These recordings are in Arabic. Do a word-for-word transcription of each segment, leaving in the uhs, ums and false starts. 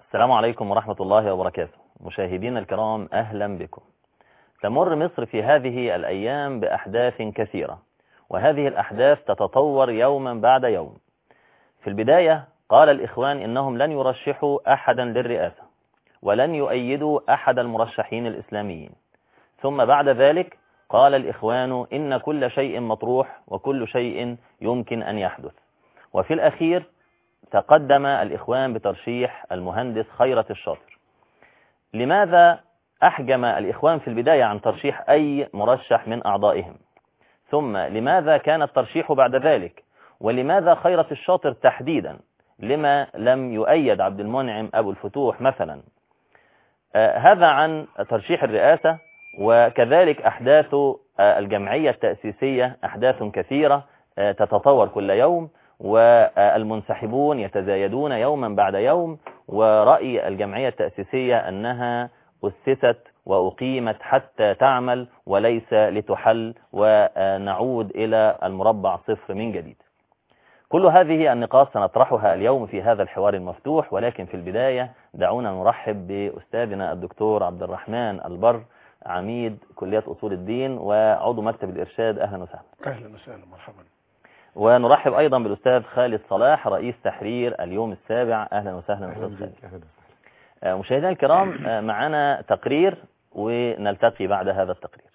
السلام عليكم ورحمة الله وبركاته. مشاهدينا الكرام، أهلا بكم. تمر مصر في هذه الأيام بأحداث كثيرة، وهذه الأحداث تتطور يوما بعد يوم. في البداية قال الإخوان إنهم لن يرشحوا أحدا للرئاسة ولن يؤيدوا أحد المرشحين الإسلاميين، ثم بعد ذلك قال الإخوان إن كل شيء مطروح وكل شيء يمكن أن يحدث. وفي الأخير تقدم الإخوان بترشيح المهندس خيرت الشاطر. لماذا أحجم الإخوان في البداية عن ترشيح أي مرشح من أعضائهم؟ ثم لماذا كان الترشيح بعد ذلك؟ ولماذا خيرت الشاطر تحديدا؟ لما لم يؤيد عبد المنعم أبو الفتوح مثلا؟ آه هذا عن ترشيح الرئاسة. وكذلك أحداث آه الجمعية التأسيسية أحداث كثيرة آه تتطور كل يوم، والمنسحبون يتزايدون يوما بعد يوم. ورأي الجمعية التأسيسية أنها أسست وأقيمت حتى تعمل وليس لتحل، ونعود إلى المربع صفر من جديد. كل هذه النقاط سنطرحها اليوم في هذا الحوار المفتوح، ولكن في البداية دعونا نرحب بأستاذنا الدكتور عبد الرحمن البر، عميد كلية أصول الدين وعضو مكتب الإرشاد. أهلا وسهلا. أهلا وسهلا، مرحبا. ونرحب أيضا بالأستاذ خالد صلاح، رئيس تحرير اليوم السابع. أهلا وسهلا أستاذ خالد. مشاهدينا الكرام، معنا تقرير ونلتقي بعد هذا التقرير.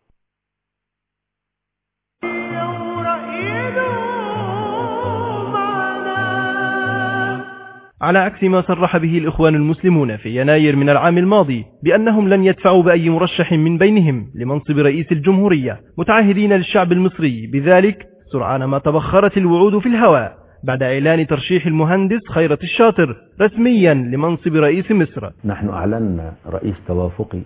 على عكس ما صرح به الإخوان المسلمون في يناير من العام الماضي بأنهم لن يدفعوا بأي مرشح من بينهم لمنصب رئيس الجمهورية، متعهدين للشعب المصري بذلك سرعان ما تبخرت الوعود في الهواء بعد إعلان ترشيح المهندس خيرت الشاطر رسميا لمنصب رئيس مصر. نحن أعلنا رئيس توافقي،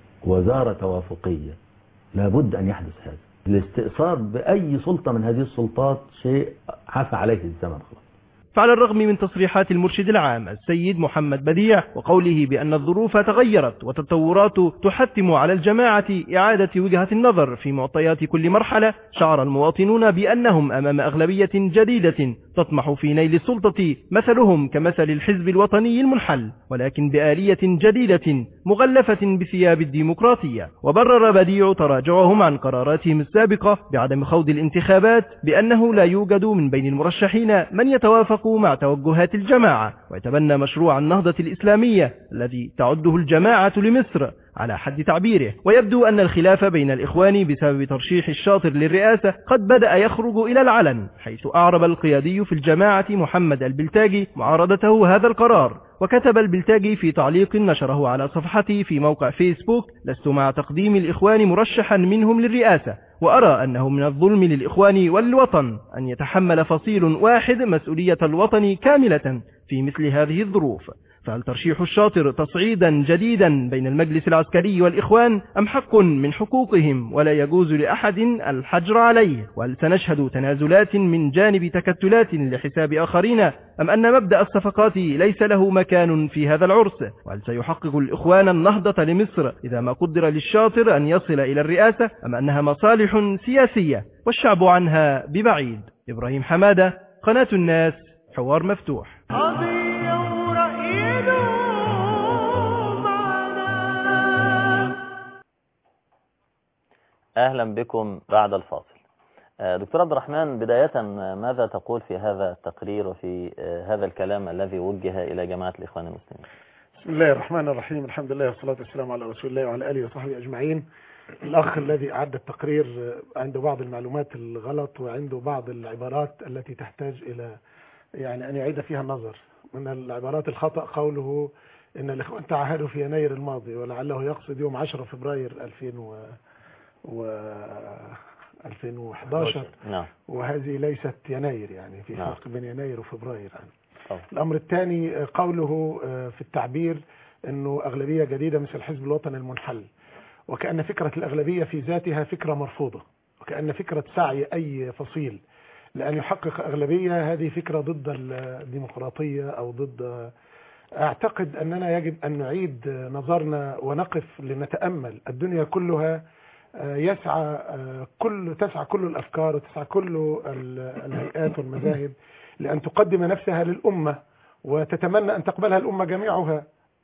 وزارة توافقية، لابد أن يحدث هذا. الاستئثار بأي سلطة من هذه السلطات شيء عفى عليه الزمن خلاص. فعلى الرغم من تصريحات المرشد العام السيد محمد بديع وقوله بأن الظروف تغيرت وتطورات تحتم على الجماعة إعادة وجهة النظر في معطيات كل مرحلة، شعر المواطنون بأنهم أمام أغلبية جديدة تطمح في نيل السلطة، مثلهم كمثل الحزب الوطني المنحل، ولكن بآلية جديدة مغلفة بثياب الديمقراطية. وبرر بديع تراجعهم عن قراراتهم السابقة بعدم خوض الانتخابات بأنه لا يوجد من بين المرشحين من يتوافق مع توجهات الجماعة ويتبنى مشروع النهضة الإسلامية الذي تعده الجماعة لمصر على حد تعبيره. ويبدو أن الخلاف بين الإخوان بسبب ترشيح الشاطر للرئاسة قد بدأ يخرج إلى العلن، حيث أعرب القيادي في الجماعة محمد البلتاجي معارضته هذا القرار. وكتب البلتاجي في تعليق نشره على صفحته في موقع فيسبوك: لست مع تقديم الإخوان مرشحا منهم للرئاسة، وأرى أنه من الظلم للإخوان والوطن أن يتحمل فصيل واحد مسؤولية الوطن كاملة في مثل هذه الظروف. فهل ترشيح الشاطر تصعيدا جديدا بين المجلس العسكري والإخوان أم حق من حقوقهم ولا يجوز لأحد الحجر عليه؟ وهل سنشهد تنازلات من جانب تكتلات لحساب آخرين، أم أن مبدأ الصفقات ليس له مكان في هذا العرس؟ وهل سيحقق الإخوان النهضة لمصر إذا ما قدر للشاطر أن يصل إلى الرئاسة، أم أنها مصالح سياسية والشعب عنها ببعيد؟ إبراهيم حمادة، قناة الناس، حوار مفتوح. أهلا بكم بعد الفاصل. دكتور عبد الرحمن، بداية ماذا تقول في هذا التقرير وفي هذا الكلام الذي وجه إلى جماعة الإخوان المسلمين؟ بسم الله الرحمن الرحيم، الحمد لله والصلاة والسلام على رسول الله وعلى آله وصحبه أجمعين. الأخ الذي أعد التقرير عنده بعض المعلومات الغلط وعنده بعض العبارات التي تحتاج إلى يعني أن يعيد فيها النظر. من العبارات الخطأ قوله إن الإخوان تعهدوا في يناير الماضي، ولعله يقصد يوم عشرة فبراير ألفين و ألفين وأحد عشر. نعم. وهذه ليست يناير، يعني في نعم. فرق بين يناير وفبراير يعني. طبعا. الأمر الثاني قوله في التعبير أنه أغلبية جديدة مثل الحزب الوطني المنحل، وكأن فكرة الأغلبية في ذاتها فكرة مرفوضة، وكأن فكرة سعي أي فصيل لأن يحقق أغلبية هذه فكرة ضد الديمقراطية أو ضد. أعتقد أننا يجب أن نعيد نظرنا ونقف لنتأمل. الدنيا كلها يسعى كل تسعى كل الأفكار وتسعى كل الهيئات والمذاهب لأن تقدم نفسها للأمة وتتمنى أن تقبلها الأمة جميعها،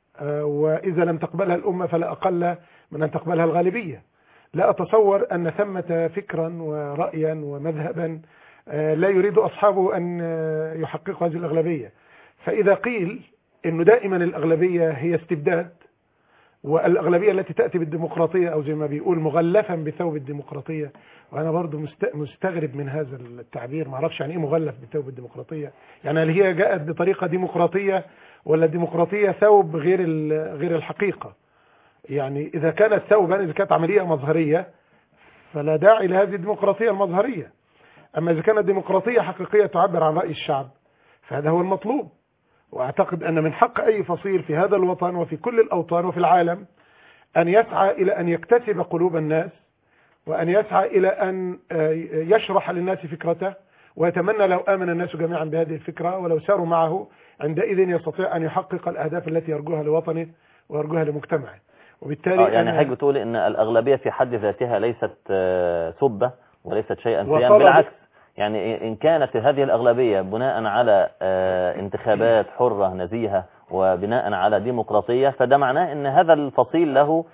وإذا لم تقبلها الأمة فلا أقل من أن تقبلها الغالبية. لا أتصور أن ثمة فكرا ورأيا ومذهبا لا يريد أصحابه أن يحققوا هذه الأغلبية. فإذا قيل أنه دائما الأغلبية هي استبداد، والأغلبية التي تأتي بالديمقراطية أو زي ما بيقول مغلفا بثوب الديمقراطية، وأنا برضو مستغرب من هذا التعبير، ما أعرفش يعني إيه مغلف بثوب الديمقراطية. يعني هل هي جاءت بطريقة ديمقراطية ولا الديمقراطية ثوب غير غير الحقيقة؟ يعني إذا كانت ثوبا، إذا كانت عملية مظهرية فلا داعي لهذه الديمقراطية المظهرية. أما إذا كانت ديمقراطية حقيقية تعبر عن رأي الشعب فهذا هو المطلوب. وأعتقد أن من حق أي فصيل في هذا الوطن وفي كل الأوطان وفي العالم أن يسعى إلى أن يكتسب قلوب الناس، وأن يسعى إلى أن يشرح للناس فكرته، ويتمنى لو آمن الناس جميعا بهذه الفكرة ولو ساروا معه عندئذ يستطيع أن يحقق الأهداف التي يرجوها لوطنه ويرجوها لمجتمعه. وبالتالي آه يعني حضرتك بتقول ان الأغلبية في حد ذاتها ليست سبة وليست شيئا سيئا، بالعكس، يعني إن كانت هذه الأغلبية بناء على انتخابات حرة نزيهة وبناء على ديمقراطية، فده معناه ان هذا الفصيل له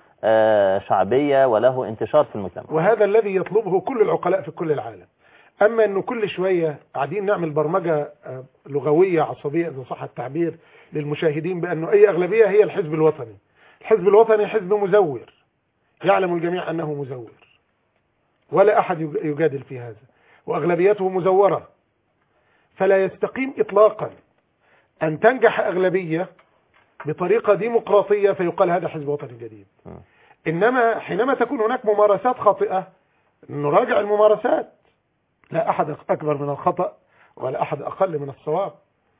شعبية وله انتشار في المجتمع، وهذا الذي يطلبه كل العقلاء في كل العالم. أما أنه كل شوية قاعدين نعمل برمجة لغوية عصبية إذا صح التعبير للمشاهدين بأنه أي أغلبية هي الحزب الوطني. الحزب الوطني حزب مزور، يعلم الجميع أنه مزور ولا أحد يجادل في هذا، وأغلبيته مزورة. فلا يستقيم إطلاقا أن تنجح أغلبية بطريقة ديمقراطية فيقال هذا حزب وطني جديد. إنما حينما تكون هناك ممارسات خاطئة نراجع الممارسات، لا أحد أكبر من الخطأ ولا أحد أقل من الصواب،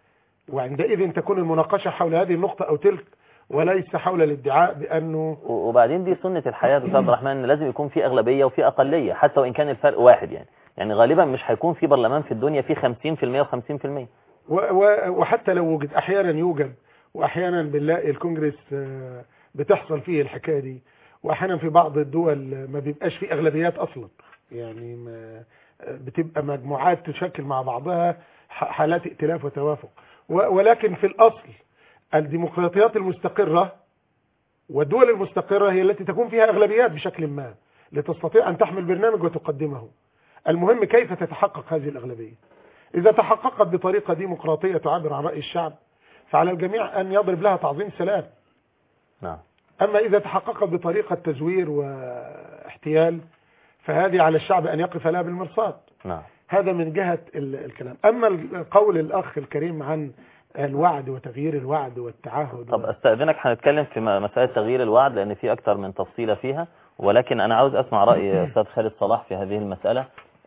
وعندئذ تكون المناقشة حول هذه النقطة أو تلك وليس حول الادعاء بأنه. وبعدين دي سنة الحياة أستاذ عبد الرحمن، لازم يكون في أغلبية وفي أقلية حتى وإن كان الفرق واحد. يعني يعني غالبا مش هيكون في برلمان في الدنيا فيه خمسين في المية وخمسين في المية، وحتى لو وجد أحيانا يوجد، وأحيانا بنلاقي الكونجرس بتحصل فيه الحكاية دي، وأحيانا في بعض الدول ما بيبقاش فيه أغلبيات أصلا، يعني ما بتبقى مجموعات تشكل مع بعضها حالات ائتلاف وتوافق. ولكن في الأصل الديمقراطيات المستقرة والدول المستقرة هي التي تكون فيها أغلبيات بشكل ما لتستطيع أن تحمل برنامج وتقدمه. المهم كيف تتحقق هذه الأغلبية. إذا تحققت بطريقة ديمقراطية تعبر عن رأي الشعب فعلى الجميع أن يضرب لها تعظيم سلام. نعم. أما إذا تحققت بطريقة تزوير واحتيال فهذه على الشعب أن يقف لها بالمرصاد. نعم. هذا من جهة الكلام. أما قول الأخ الكريم عن الوعد وتغيير الوعد والتعهد. طب استأذنك هنتكلم في مسألة تغيير الوعد لأن في أكثر من تفصيلة فيها، ولكن أنا عاوز أسمع رأي أستاذ خالد صلاح في هذه المسألة،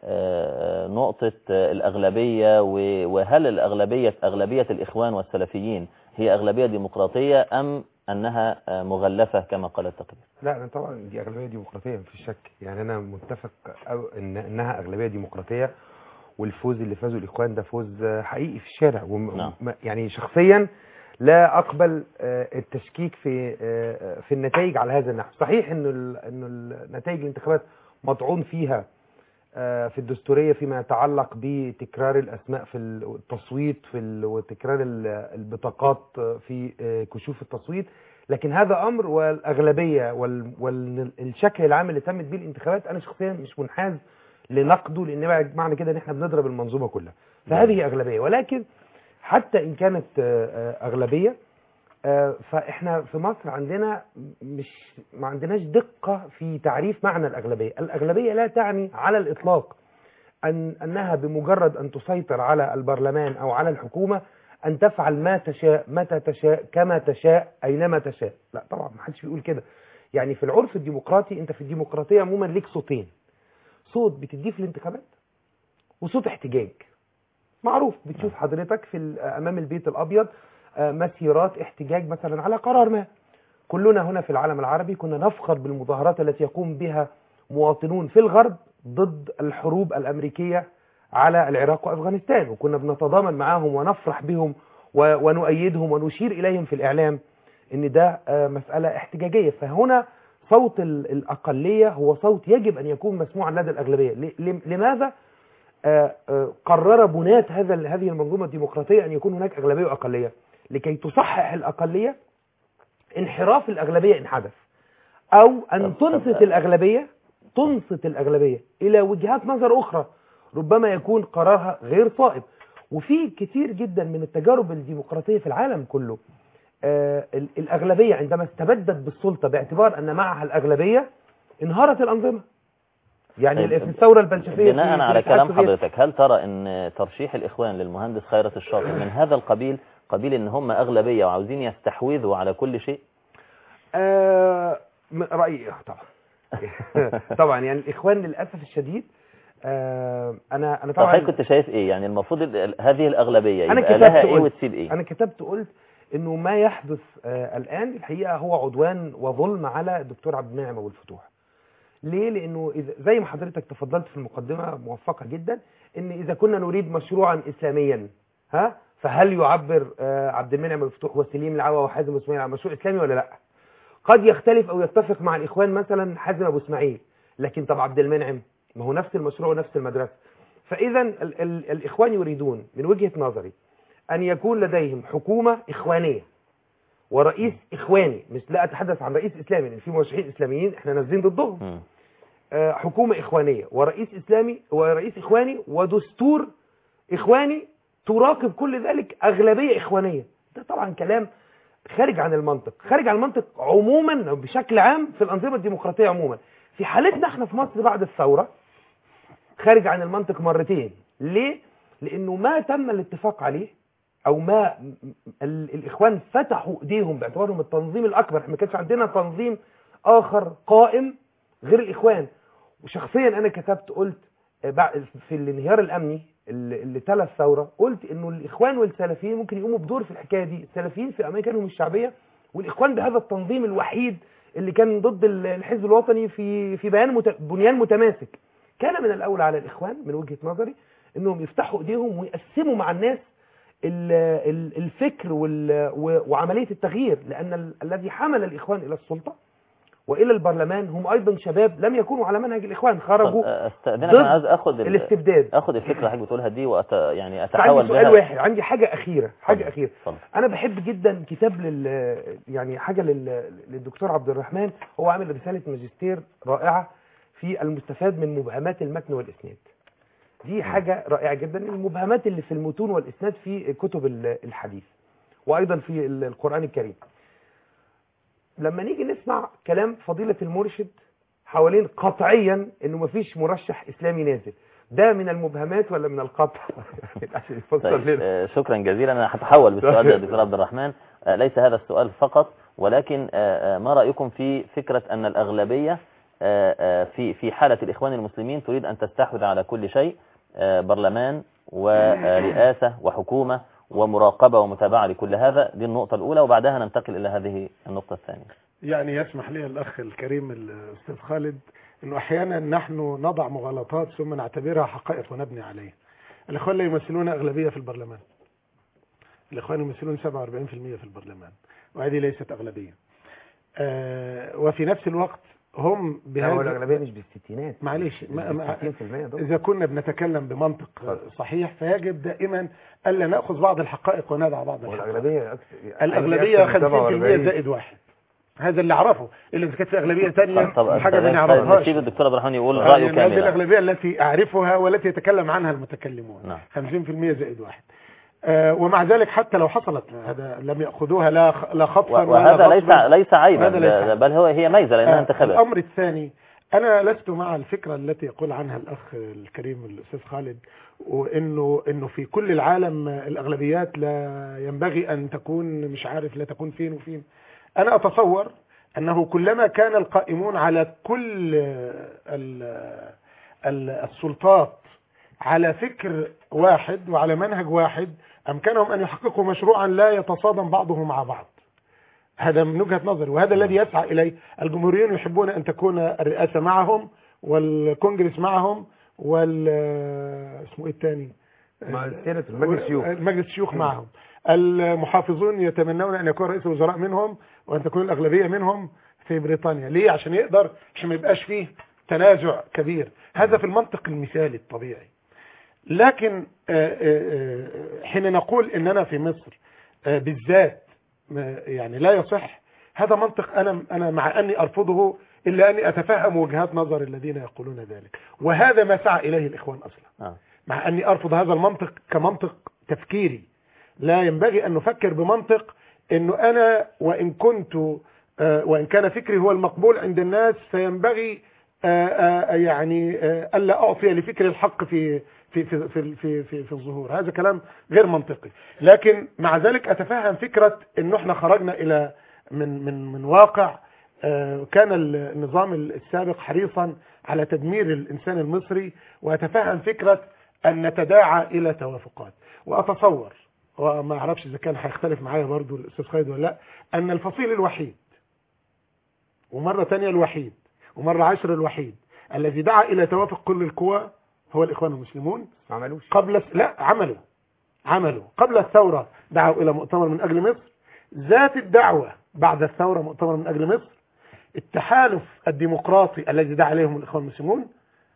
نقطة الأغلبية، وهل الأغلبية أغلبية الإخوان والسلفيين هي أغلبية ديمقراطية أم أنها مغلفة كما قال التقرير؟ لا أنا طبعا دي أغلبية ديمقراطية مفيش شك، يعني أنا متفق أو إن إنها أغلبية ديمقراطية، والفوز اللي فازوا الإخوان ده فوز حقيقي في الشارع. وم... يعني شخصيا لا أقبل التشكيك في في النتائج على هذا النحو. صحيح إنه ال... إنه النتائج الانتخابات مطعون فيها في الدستورية فيما يتعلق بتكرار الأسماء في التصويت في ال... وتكرار البطاقات في كشوف التصويت، لكن هذا أمر، والأغلبية وال... والشكل العام اللي تمت به الانتخابات أنا شخصيا مش منحاز لنقده، لان معنى كده ان احنا بنضرب المنظومه كلها. فهذه اغلبيه، ولكن حتى ان كانت اغلبيه فاحنا في مصر عندنا مش ما عندناش دقه في تعريف معنى الاغلبيه. الاغلبيه لا تعني على الاطلاق ان انها بمجرد ان تسيطر على البرلمان او على الحكومه ان تفعل ما تشاء متى تشاء كما تشاء اينما تشاء. لا طبعا ما حدش بيقول كده. يعني في العرف الديمقراطي انت في الديمقراطيه عموما ليك صوتين، صوت بتديه في الانتخابات وصوت احتجاج معروف. بتشوف حضرتك في امام البيت الابيض مسيرات احتجاج مثلا على قرار ما. كلنا هنا في العالم العربي كنا نفخر بالمظاهرات التي يقوم بها مواطنون في الغرب ضد الحروب الامريكيه على العراق وافغانستان، وكنا بنتضامن معاهم ونفرح بهم ونؤيدهم ونشير اليهم في الاعلام ان ده مساله احتجاجيه. فهنا صوت الأقلية هو صوت يجب أن يكون مسموعا لدى الأغلبية. لماذا؟ قرر بناة هذا هذه المنظومة الديمقراطية أن يكون هناك أغلبية وأقلية لكي تصحح الأقلية انحراف الأغلبية إن حدث، أو أن تنصت الأغلبية تنصت الأغلبية إلى وجهات نظر أخرى ربما يكون قرارها غير صائب. وفي كتير جدا من التجارب الديمقراطية في العالم كله آه الأغلبية عندما استبدت بالسلطة باعتبار أن معها الأغلبية انهارت الأنظمة. يعني في الثورة البلشفية بناء على كلام حضرتك، هل ترى أن ترشيح الإخوان للمهندس خيرت الشاطر من هذا القبيل، قبيل أن هم أغلبية وعاوزين يستحوذوا على كل شيء؟ آه رأيي طبعا طبعا يعني الإخوان للأسف الشديد آه انا انا طبعا كنت شايف ايه يعني المفروض هذه الاغلبيه يبقى لها ايه وتسيب ايه؟ انا كتبت قلت انه ما يحدث آه الان الحقيقه هو عدوان وظلم على الدكتور عبد المنعم ابو الفتوح. ليه؟ لانه إذا زي ما حضرتك تفضلت في المقدمه موفقه جدا ان اذا كنا نريد مشروعا اسلاميا ها فهل يعبر آه عبد المنعم ابو الفتوح وسليم العوا وحازم اسماعيل عن مشروع اسلامي ولا لا؟ قد يختلف او يتفق مع الاخوان مثلا حازم ابو اسماعيل، لكن طب عبد المنعم ما هو نفس المشروع ونفس المدرسة. فإذا ال ال الإخوان يريدون من وجهة نظري أن يكون لديهم حكومة إخوانية ورئيس إخواني، مش لا أتحدث عن رئيس إسلامي لأن في مرشحين إسلاميين إحنا نازلين ضدهم. آه حكومة إخوانية ورئيس إسلامي ورئيس إخواني ودستور إخواني تراقب كل ذلك أغلبية إخوانية. ده طبعا كلام خارج عن المنطق، خارج عن المنطق عموما بشكل عام في الأنظمة الديمقراطية عموما. في حالتنا احنا في مصر بعد الثورة خارج عن المنطق مرتين. ليه؟ لانه ما تم الاتفاق عليه او ما الاخوان فتحوا ايديهم باعتبارهم التنظيم الاكبر. احنا ما كانش عندنا تنظيم اخر قائم غير الاخوان. وشخصيا انا كتبت قلت في الانهيار الامني اللي تلا الثورة قلت انه الاخوان والسلفيين ممكن يقوموا بدور في الحكاية دي. السلفيين في اماكنهم الشعبية والاخوان بهذا التنظيم الوحيد اللي كان ضد الحزب الوطني في في بيان مت... بنيان متماسك. كان من الاولى على الاخوان من وجهة نظري انهم يفتحوا ايديهم ويقسموا مع الناس الفكر وال... وعملية التغيير، لان ال... الذي حمل الاخوان الى السلطة والى البرلمان هم ايضا شباب لم يكونوا على منهج الاخوان، خرجوا استاذنك انا عايز اخد الاستبداد اخد الفكره اللي حضرتك بتقولها دي وأت... يعني اتحول عندي سؤال بها. واحد عندي حاجه اخيره حاجه فضل. اخيره فضل. انا بحب جدا كتاب لل يعني حاجه لل... للدكتور عبد الرحمن، هو عامل رساله ماجستير رائعه في المستفاد من مبهمات المتن والاسناد. دي حاجه رائعه جدا، المبهمات اللي في المتون والاسناد في كتب الحديث وايضا في القران الكريم. لما نيجي نسمع كلام فضيلة المرشد حوالين قطعيا انه مفيش مرشح اسلامي نازل، ده من المبهمات ولا من القطع؟ عشان يفسر لنا. شكرا جزيلا. انا هتحول بالسؤال ده دكتور عبد الرحمن. ليس هذا السؤال فقط، ولكن ما رأيكم في فكرة ان الاغلبية في في حالة الاخوان المسلمين تريد ان تستحوذ على كل شيء، برلمان ورئاسة وحكومة ومراقبة ومتابعة لكل هذا؟ دي النقطة الأولى، وبعدها ننتقل إلى هذه النقطة الثانية. يعني يسمح لي الأخ الكريم الأستاذ خالد أنه أحيانا نحن نضع مغالطات ثم نعتبرها حقائق ونبني عليها. الإخوان لا يمثلون أغلبية في البرلمان، الإخوان يمثلون سبعة وأربعين بالمئة في البرلمان، وهذه ليست أغلبية. آه وفي نفس الوقت هم بهذا الأغلبية مش بالستينات، معليش إذا كنا بنتكلم بمنطق صحيح فيجب دائما ألا نأخذ بعض الحقائق وندع بعض الحقائق. والأغلبية الأغلبية خمسين بالمئة زائد واحد، هذا اللي أعرفه. اللي كانت في أغلبية ثانية حاجة ما نعرفهاش. نسيب الدكتور عبد الرحمن يقول رأيه كاملا. هذه الأغلبية التي أعرفها والتي يتكلم عنها المتكلمون. نعم. خمسين بالمئة زائد واحد. آه ومع ذلك حتى لو حصلت هذا لم يأخذوها لا لا خطفا وهذا ليس ليس عيبا، بل هو هي ميزة لأنها انتخابات. الأمر الثاني، أنا لست مع الفكرة التي يقول عنها الأخ الكريم الأستاذ خالد، وإنه إنه في كل العالم الأغلبيات لا ينبغي أن تكون مش عارف لا تكون فين وفين. أنا أتصور أنه كلما كان القائمون على كل السلطات على فكر واحد وعلى منهج واحد أمكنهم أن يحققوا مشروعا لا يتصادم بعضه مع بعض. هذا من وجهة نظري، وهذا الذي يسعى إليه الجمهوريين. يحبون أن تكون الرئاسة معهم والكونجرس معهم وال اسمه إيه الثاني مجلس الشيوخ مجلس الشيوخ معهم. المحافظون يتمنون أن يكون رئيس الوزراء منهم وأن تكون الأغلبية منهم في بريطانيا. ليه؟ عشان يقدر عشان ما يبقاش فيه تنازع كبير. هذا في المنطق المثالي الطبيعي. لكن حين نقول اننا في مصر بالذات يعني لا يصح، هذا منطق انا انا مع اني ارفضه، الا اني اتفهم وجهات نظر الذين يقولون ذلك، وهذا ما سعى اليه الاخوان اصلا. آه. مع اني ارفض هذا المنطق كمنطق تفكيري، لا ينبغي ان نفكر بمنطق انه انا وان كنت وان كان فكري هو المقبول عند الناس فينبغي يعني الا اعطي لفكر الحق في في في في في في, في الظهور. هذا كلام غير منطقي، لكن مع ذلك اتفهم فكره انه احنا خرجنا الى من من من واقع كان النظام السابق حريصا على تدمير الانسان المصري، واتفهم فكره ان نتداعى الى توافقات. واتصور وما اعرفش اذا كان هيختلف معايا برضو الاستاذ خالد ولا لا، ان الفصيل الوحيد ومره ثانيه الوحيد ومره عشر الوحيد الذي دعا الى توافق كل القوى هو الاخوان المسلمون. ما عملوش قبل لا عملوا عملوا قبل الثوره دعوا الى مؤتمر من اجل مصر، ذات الدعوه بعد الثوره مؤتمر من اجل مصر، التحالف الديمقراطي الذي دعا عليهم الاخوان المسلمون،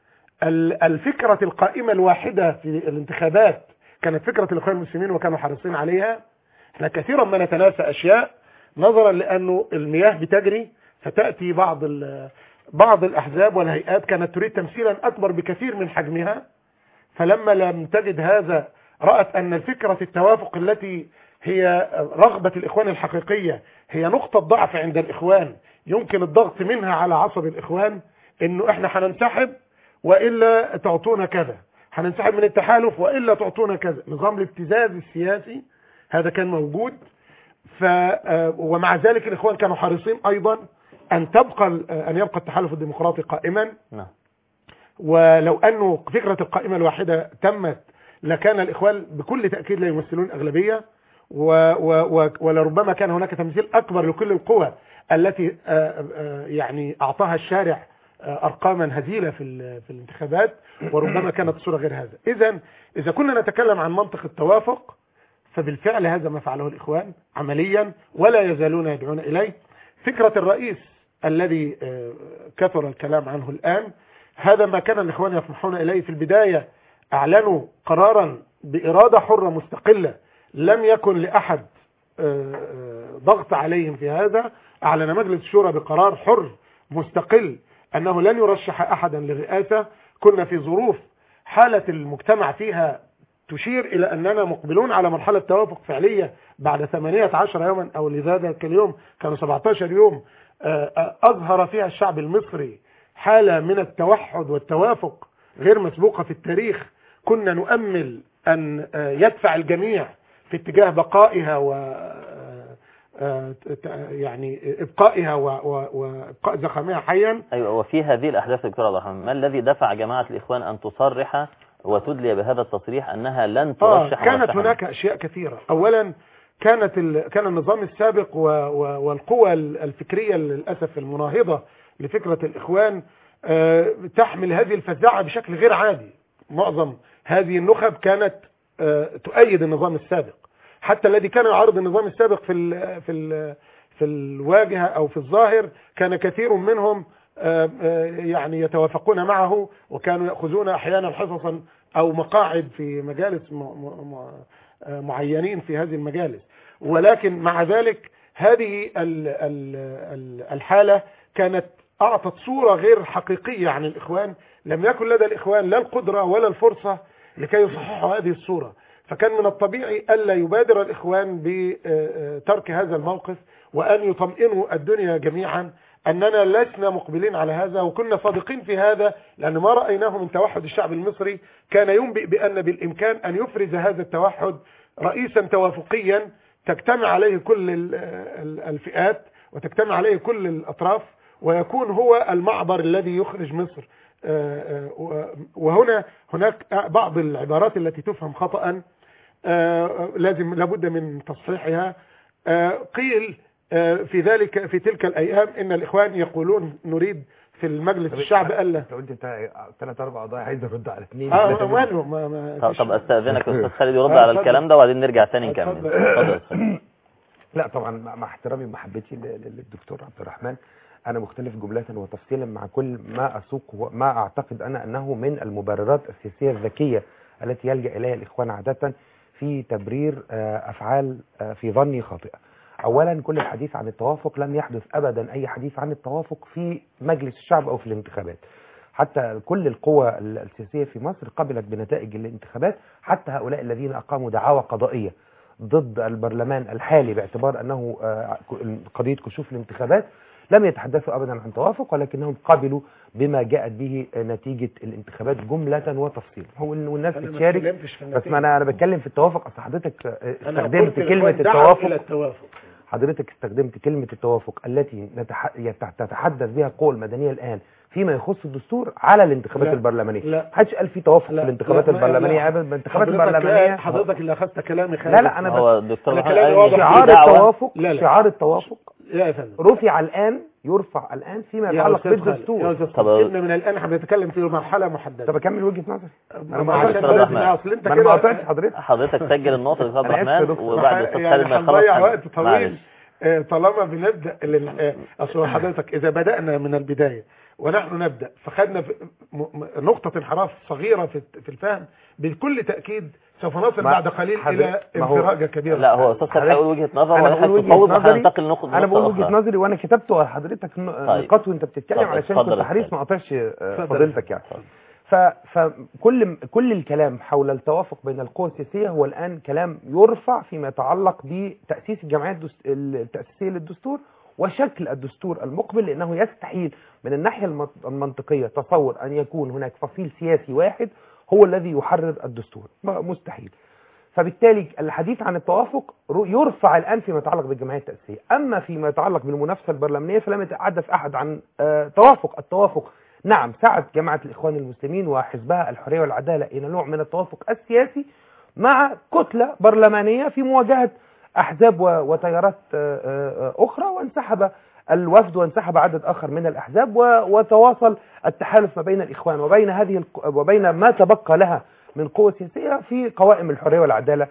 الفكره القائمه الواحده في الانتخابات كانت فكره الاخوان المسلمين وكانوا حريصين عليها. احنا كثيرا ما نتناسى اشياء نظرا لانه المياه بتجري، فتاتي بعض بعض الاحزاب والهيئات كانت تريد تمثيلا اكبر بكثير من حجمها، فلما لم تجد هذا رأت ان فكره التوافق التي هي رغبه الاخوان الحقيقيه هي نقطه ضعف عند الاخوان يمكن الضغط منها على عصب الاخوان، انه احنا هننسحب والا تعطونا كذا، هننسحب من التحالف والا تعطونا كذا. نظام الابتزاز السياسي هذا كان موجود، ف ومع ذلك الاخوان كانوا حريصين ايضا ان تبقى ان يبقى التحالف الديمقراطي قائما. نعم. ولو انه فكره القائمه الواحده تمت لكان الاخوان بكل تاكيد لا يمثلون اغلبيه، ولربما كان هناك تمثيل اكبر لكل القوى التي يعني اعطاها الشارع ارقاما هزيله في في الانتخابات، وربما كانت الصوره غير هذا. اذا اذا كنا نتكلم عن منطق التوافق فبالفعل هذا ما فعله الاخوان عمليا ولا يزالون يدعون اليه. فكره الرئيس الذي كثر الكلام عنه الان، هذا ما كان الاخوان يطمحون اليه في البدايه. اعلنوا قرارا باراده حره مستقله لم يكن لاحد ضغط عليهم في هذا. اعلن مجلس الشورى بقرار حر مستقل انه لن يرشح احدا للرئاسه. كنا في ظروف حاله المجتمع فيها تشير الى اننا مقبلون على مرحله توافق فعليه بعد ثمانية عشر يوما، او لذلك اليوم كانوا سبعة عشر يوم اظهر فيها الشعب المصري حاله من التوحد والتوافق غير مسبوقه في التاريخ. كنا نؤمل ان يدفع الجميع في اتجاه بقائها و يعني ابقائها وابقاء زخمها حيا. ايوه. وفي هذه الاحداث دكتور عبد الرحمن، ما الذي دفع جماعه الاخوان ان تصرح وتدلي بهذا التصريح انها لن ترشح؟ آه كانت هناك اشياء كثيره. اولا كانت ال... كان النظام السابق و... و... والقوى الفكريه للاسف المناهضه لفكره الاخوان آه تحمل هذه الفزاعه بشكل غير عادي. معظم هذه النخب كانت آه تؤيد النظام السابق، حتى الذي كان يعارض النظام السابق في ال في ال في الواجهه او في الظاهر كان كثير منهم يعني يتوافقون معه، وكانوا ياخذون احيانا حصصا او مقاعد في مجالس معينين في هذه المجالس. ولكن مع ذلك هذه الحاله كانت اعطت صوره غير حقيقيه عن الاخوان. لم يكن لدى الاخوان لا القدره ولا الفرصه لكي يصححوا هذه الصوره، فكان من الطبيعي ألا يبادر الإخوان بترك هذا الموقف وأن يطمئنوا الدنيا جميعا أننا لسنا مقبلين على هذا. وكنا صادقين في هذا، لأن ما رأيناه من توحد الشعب المصري كان ينبئ بأن بالإمكان أن يفرز هذا التوحد رئيسا توافقيا تجتمع عليه كل الفئات وتجتمع عليه كل الأطراف، ويكون هو المعبر الذي يخرج مصر. وهنا هناك بعض العبارات التي تفهم خطأ لازم لابد من تصحيحها. قيل في ذلك في تلك الايام ان الاخوان يقولون نريد في المجلس الشعب الا انت قلت انت ثلاث اربع قضايا عايز ارد على اثنين. اه ماله ما ما طب استاذنك يا استاذ خالد يرد على الكلام ده وبعدين نرجع ثاني نكمل. اتفضل. لا طبعا مع احترامي ومحبتي للدكتور عبد الرحمن، انا مختلف جمله وتفصيلا مع كل ما اسوق وما اعتقد انا انه من المبررات السياسيه الذكيه التي يلجأ إليها الإخوان عادة في تبرير أفعال في ظني خاطئة. أولا، كل الحديث عن التوافق لم يحدث أبدا أي حديث عن التوافق في مجلس الشعب أو في الانتخابات. حتى كل القوى السياسية في مصر قبلت بنتائج الانتخابات، حتى هؤلاء الذين أقاموا دعاوى قضائية ضد البرلمان الحالي باعتبار أنه قضية كشوف الانتخابات لم يتحدثوا أبدا عن توافق، ولكنهم قبلوا بما جاءت به نتيجة الانتخابات جملة وتفصيل. هو والناس بتشارك، بس ما أنا أنا بتكلم في التوافق. أصل حضرتك استخدمت كلمة التوافق، حضرتك استخدمت كلمة التوافق التي تتحدث بها القوى المدنية الآن فيما يخص الدستور على الانتخابات لا البرلمانية. لا محدش قال في توافق لا في الانتخابات لا البرلمانية ابدا. الانتخابات البرلمانية حضرتك اللي اخذت كلامي خالد. لا لا انا هو الدكتور شعار التوافق لا لا. شعار التوافق لا يا فندم رفع الآن يرفع الآن فيما يتعلق بالدستور. طب إن من الآن احنا بنتكلم في مرحلة محددة. طب اكمل وجهة نظري. انا ما اصل انت كده ما قاطعتش حضرتك. حضرتك سجل النقطة يا استاذ الرحمن وبعد استاذ خالد ما يخلص هنضيع وقت طويل طالما بنبدا. اصل حضرتك اذا بدانا من البدايه ونحن نبدا فخدنا نقطه انحراف صغيره في في الفهم، بكل تاكيد سوف نصل بعد قليل الى انفراجه كبيره. لا هو استاذ خالد هيقول وجهه نظر وانا هتفوض وهننتقل لنقطه انا بقول وجهه نظري وانا كتبته لحضرتك نقاط وانت بتتكلم علشان كنت حريص ما اقاطعش فضيلتك يعني. فكل كل الكلام حول التوافق بين القوى السياسيه هو الان كلام يرفع فيما يتعلق بتاسيس الجمعيات التاسيسيه للدستور وشكل الدستور المقبل، لانه يستحيل من الناحيه المنطقيه تصور ان يكون هناك فصيل سياسي واحد هو الذي يحرر الدستور، مستحيل. فبالتالي الحديث عن التوافق يرفع الان فيما يتعلق بالجمعيات التاسيسيه، اما فيما يتعلق بالمنافسه البرلمانيه فلم يتحدث احد عن توافق. التوافق نعم سعت جماعة الإخوان المسلمين وحزبها الحرية والعدالة إلى نوع من التوافق السياسي مع كتلة برلمانية في مواجهة أحزاب وتيارات أخرى، وانسحب الوفد وانسحب عدد آخر من الأحزاب، وتواصل التحالف ما بين الإخوان وبين هذه وبين ما تبقى لها من قوة سياسية في قوائم الحرية والعدالة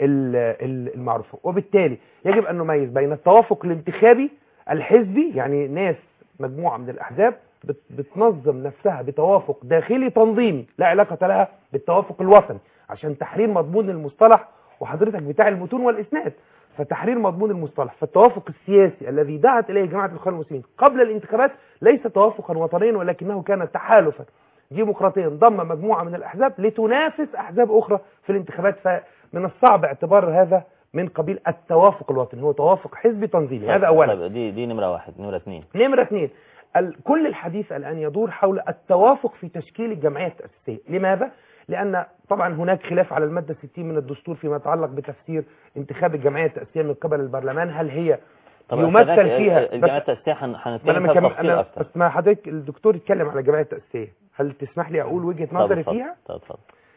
المعروفة. وبالتالي يجب أن نميز بين التوافق الانتخابي الحزبي، يعني ناس مجموعة من الأحزاب بتنظم نفسها بتوافق داخلي تنظيمي لا علاقة لها بالتوافق الوطني، عشان تحرير مضمون المصطلح، وحضرتك بتاع المتون والإسناد، فتحرير مضمون المصطلح. فالتوافق السياسي الذي دعت إليه جماعة الإخوان المسلمين قبل الانتخابات ليس توافقا وطنيا، ولكنه كان تحالفا ديمقراطيا ضم مجموعة من الأحزاب لتنافس أحزاب أخرى في الانتخابات. فمن الصعب اعتبار هذا من قبيل التوافق الوطني، هو توافق حزبي تنظيمي. هذا أولا. دي دي نمرة واحد. نمرة اثنين نمرة اثنين كل الحديث الآن يدور حول التوافق في تشكيل الجمعية التأسيسية. لماذا؟ لأن طبعا هناك خلاف على المادة ستين من الدستور فيما يتعلق بتفسير انتخاب الجمعية التأسيسية من قبل البرلمان. هل هي يمثل فيها الجمعية التأسيسية؟ هنتكلم فيها بتفصيل أكثر. بس ما حضرتك الدكتور يتكلم على الجمعية التأسيسية، هل تسمح لي أقول وجهة نظري فيها؟ تفضل.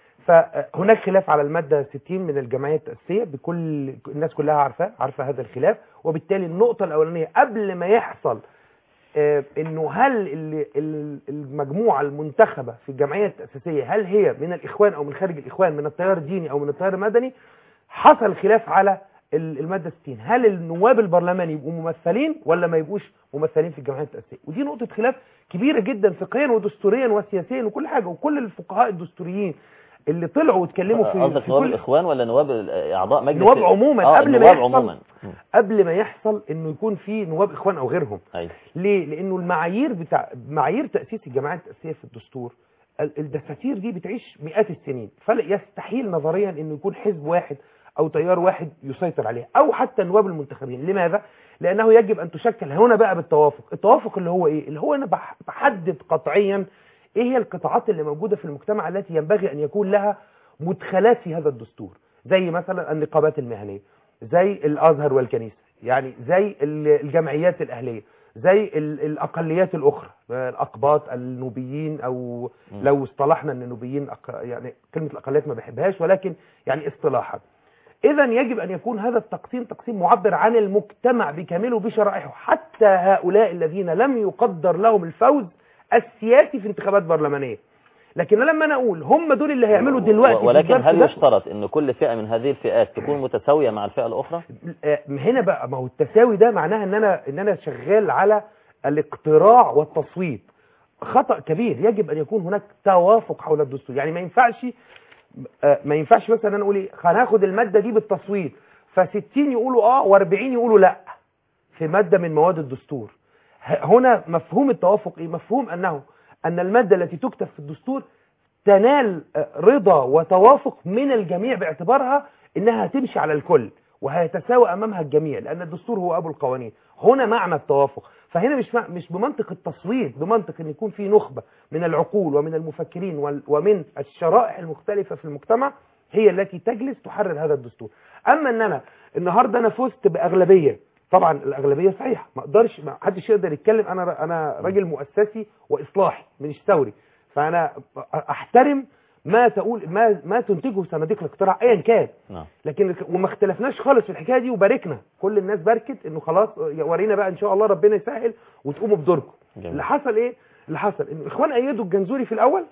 فهناك خلاف على المادة ستين من الجمعية التأسيسية، بكل الناس كلها عارفة عارفة هذا الخلاف. وبالتالي النقطة الأولانية قبل ما يحصل انه هل المجموعة المنتخبة في الجمعية التأسيسية هل هي من الإخوان او من خارج الإخوان، من التيار الديني او من التيار المدني، حصل خلاف على المادة ستين. هل النواب البرلمان يبقوا ممثلين ولا ما يبقوش ممثلين في الجمعية التأسيسية؟ ودي نقطة خلاف كبيرة جدا فقهيا ودستوريا وسياسيا وكل حاجة. وكل الفقهاء الدستوريين اللي طلعوا واتكلموا في قصدك نواب الاخوان ولا نواب اعضاء مجلس نواب عموما آه قبل ما يحصل عموما. قبل ما يحصل انه يكون في نواب اخوان او غيرهم. أيوة. ليه؟ لانه المعايير بتاع معايير تاسيس الجمعيات التاسيسيه في الدستور، الدساتير دي بتعيش مئات السنين، فلا يستحيل نظريا انه يكون حزب واحد او تيار واحد يسيطر عليه او حتى النواب المنتخبين. لماذا؟ لانه يجب ان تشكل هنا بقى بالتوافق. التوافق اللي هو ايه؟ اللي هو انا بحدد قطعيا ايه هي القطاعات اللي موجوده في المجتمع التي ينبغي ان يكون لها مدخلات في هذا الدستور، زي مثلا النقابات المهنيه، زي الازهر والكنيسه، يعني زي الجمعيات الاهليه، زي الاقليات الاخرى، الاقباط، النوبيين، او لو اصطلحنا ان النوبيين يعني كلمه الاقليات ما بحبهاش ولكن يعني اصطلاحا. اذا يجب ان يكون هذا التقسيم تقسيم معبر عن المجتمع بكامله بشرائحه، حتى هؤلاء الذين لم يقدر لهم الفوز السياسي في انتخابات برلمانيه. لكن لما انا اقول هم دول اللي هيعملوا دلوقتي، ولكن هل يشترط ان كل فئه من هذه الفئات تكون متساويه مع الفئه الاخرى؟ هنا بقى ما هو التساوي ده معناها ان انا ان انا شغال على الاقتراع والتصويت. خطأ كبير. يجب ان يكون هناك توافق حول الدستور. يعني ما ينفعش ما ينفعش مثلا انا اقول ايه هناخد الماده دي بالتصويت فستين يقولوا اه واربعين يقولوا لا في ماده من مواد الدستور. هنا مفهوم التوافق ايه؟ مفهوم انه ان الماده التي تكتب في الدستور تنال رضا وتوافق من الجميع باعتبارها انها تمشي على الكل وهيتساوى امامها الجميع لان الدستور هو ابو القوانين. هنا معنى التوافق. فهنا مش مش بمنطق التصويت، بمنطق ان يكون في نخبه من العقول ومن المفكرين ومن الشرائح المختلفه في المجتمع هي التي تجلس تحرر هذا الدستور. اما ان انا النهارده انا فزت باغلبيه، طبعا الاغلبيه صحيحه ما اقدرش ما حدش يقدر يتكلم، انا انا راجل مؤسسي واصلاحي مش ثوري، فانا احترم ما تقول ما ما تنتجه صناديق الاقتراع ايا كان. نعم. لكن وما اختلفناش خالص في الحكايه دي وباركنا، كل الناس باركت انه خلاص ورينا بقى ان شاء الله ربنا يسهل وتقوموا بدوركم. اللي حصل ايه؟ اللي حصل ان الاخوان ايدوا الجنزوري في الاول،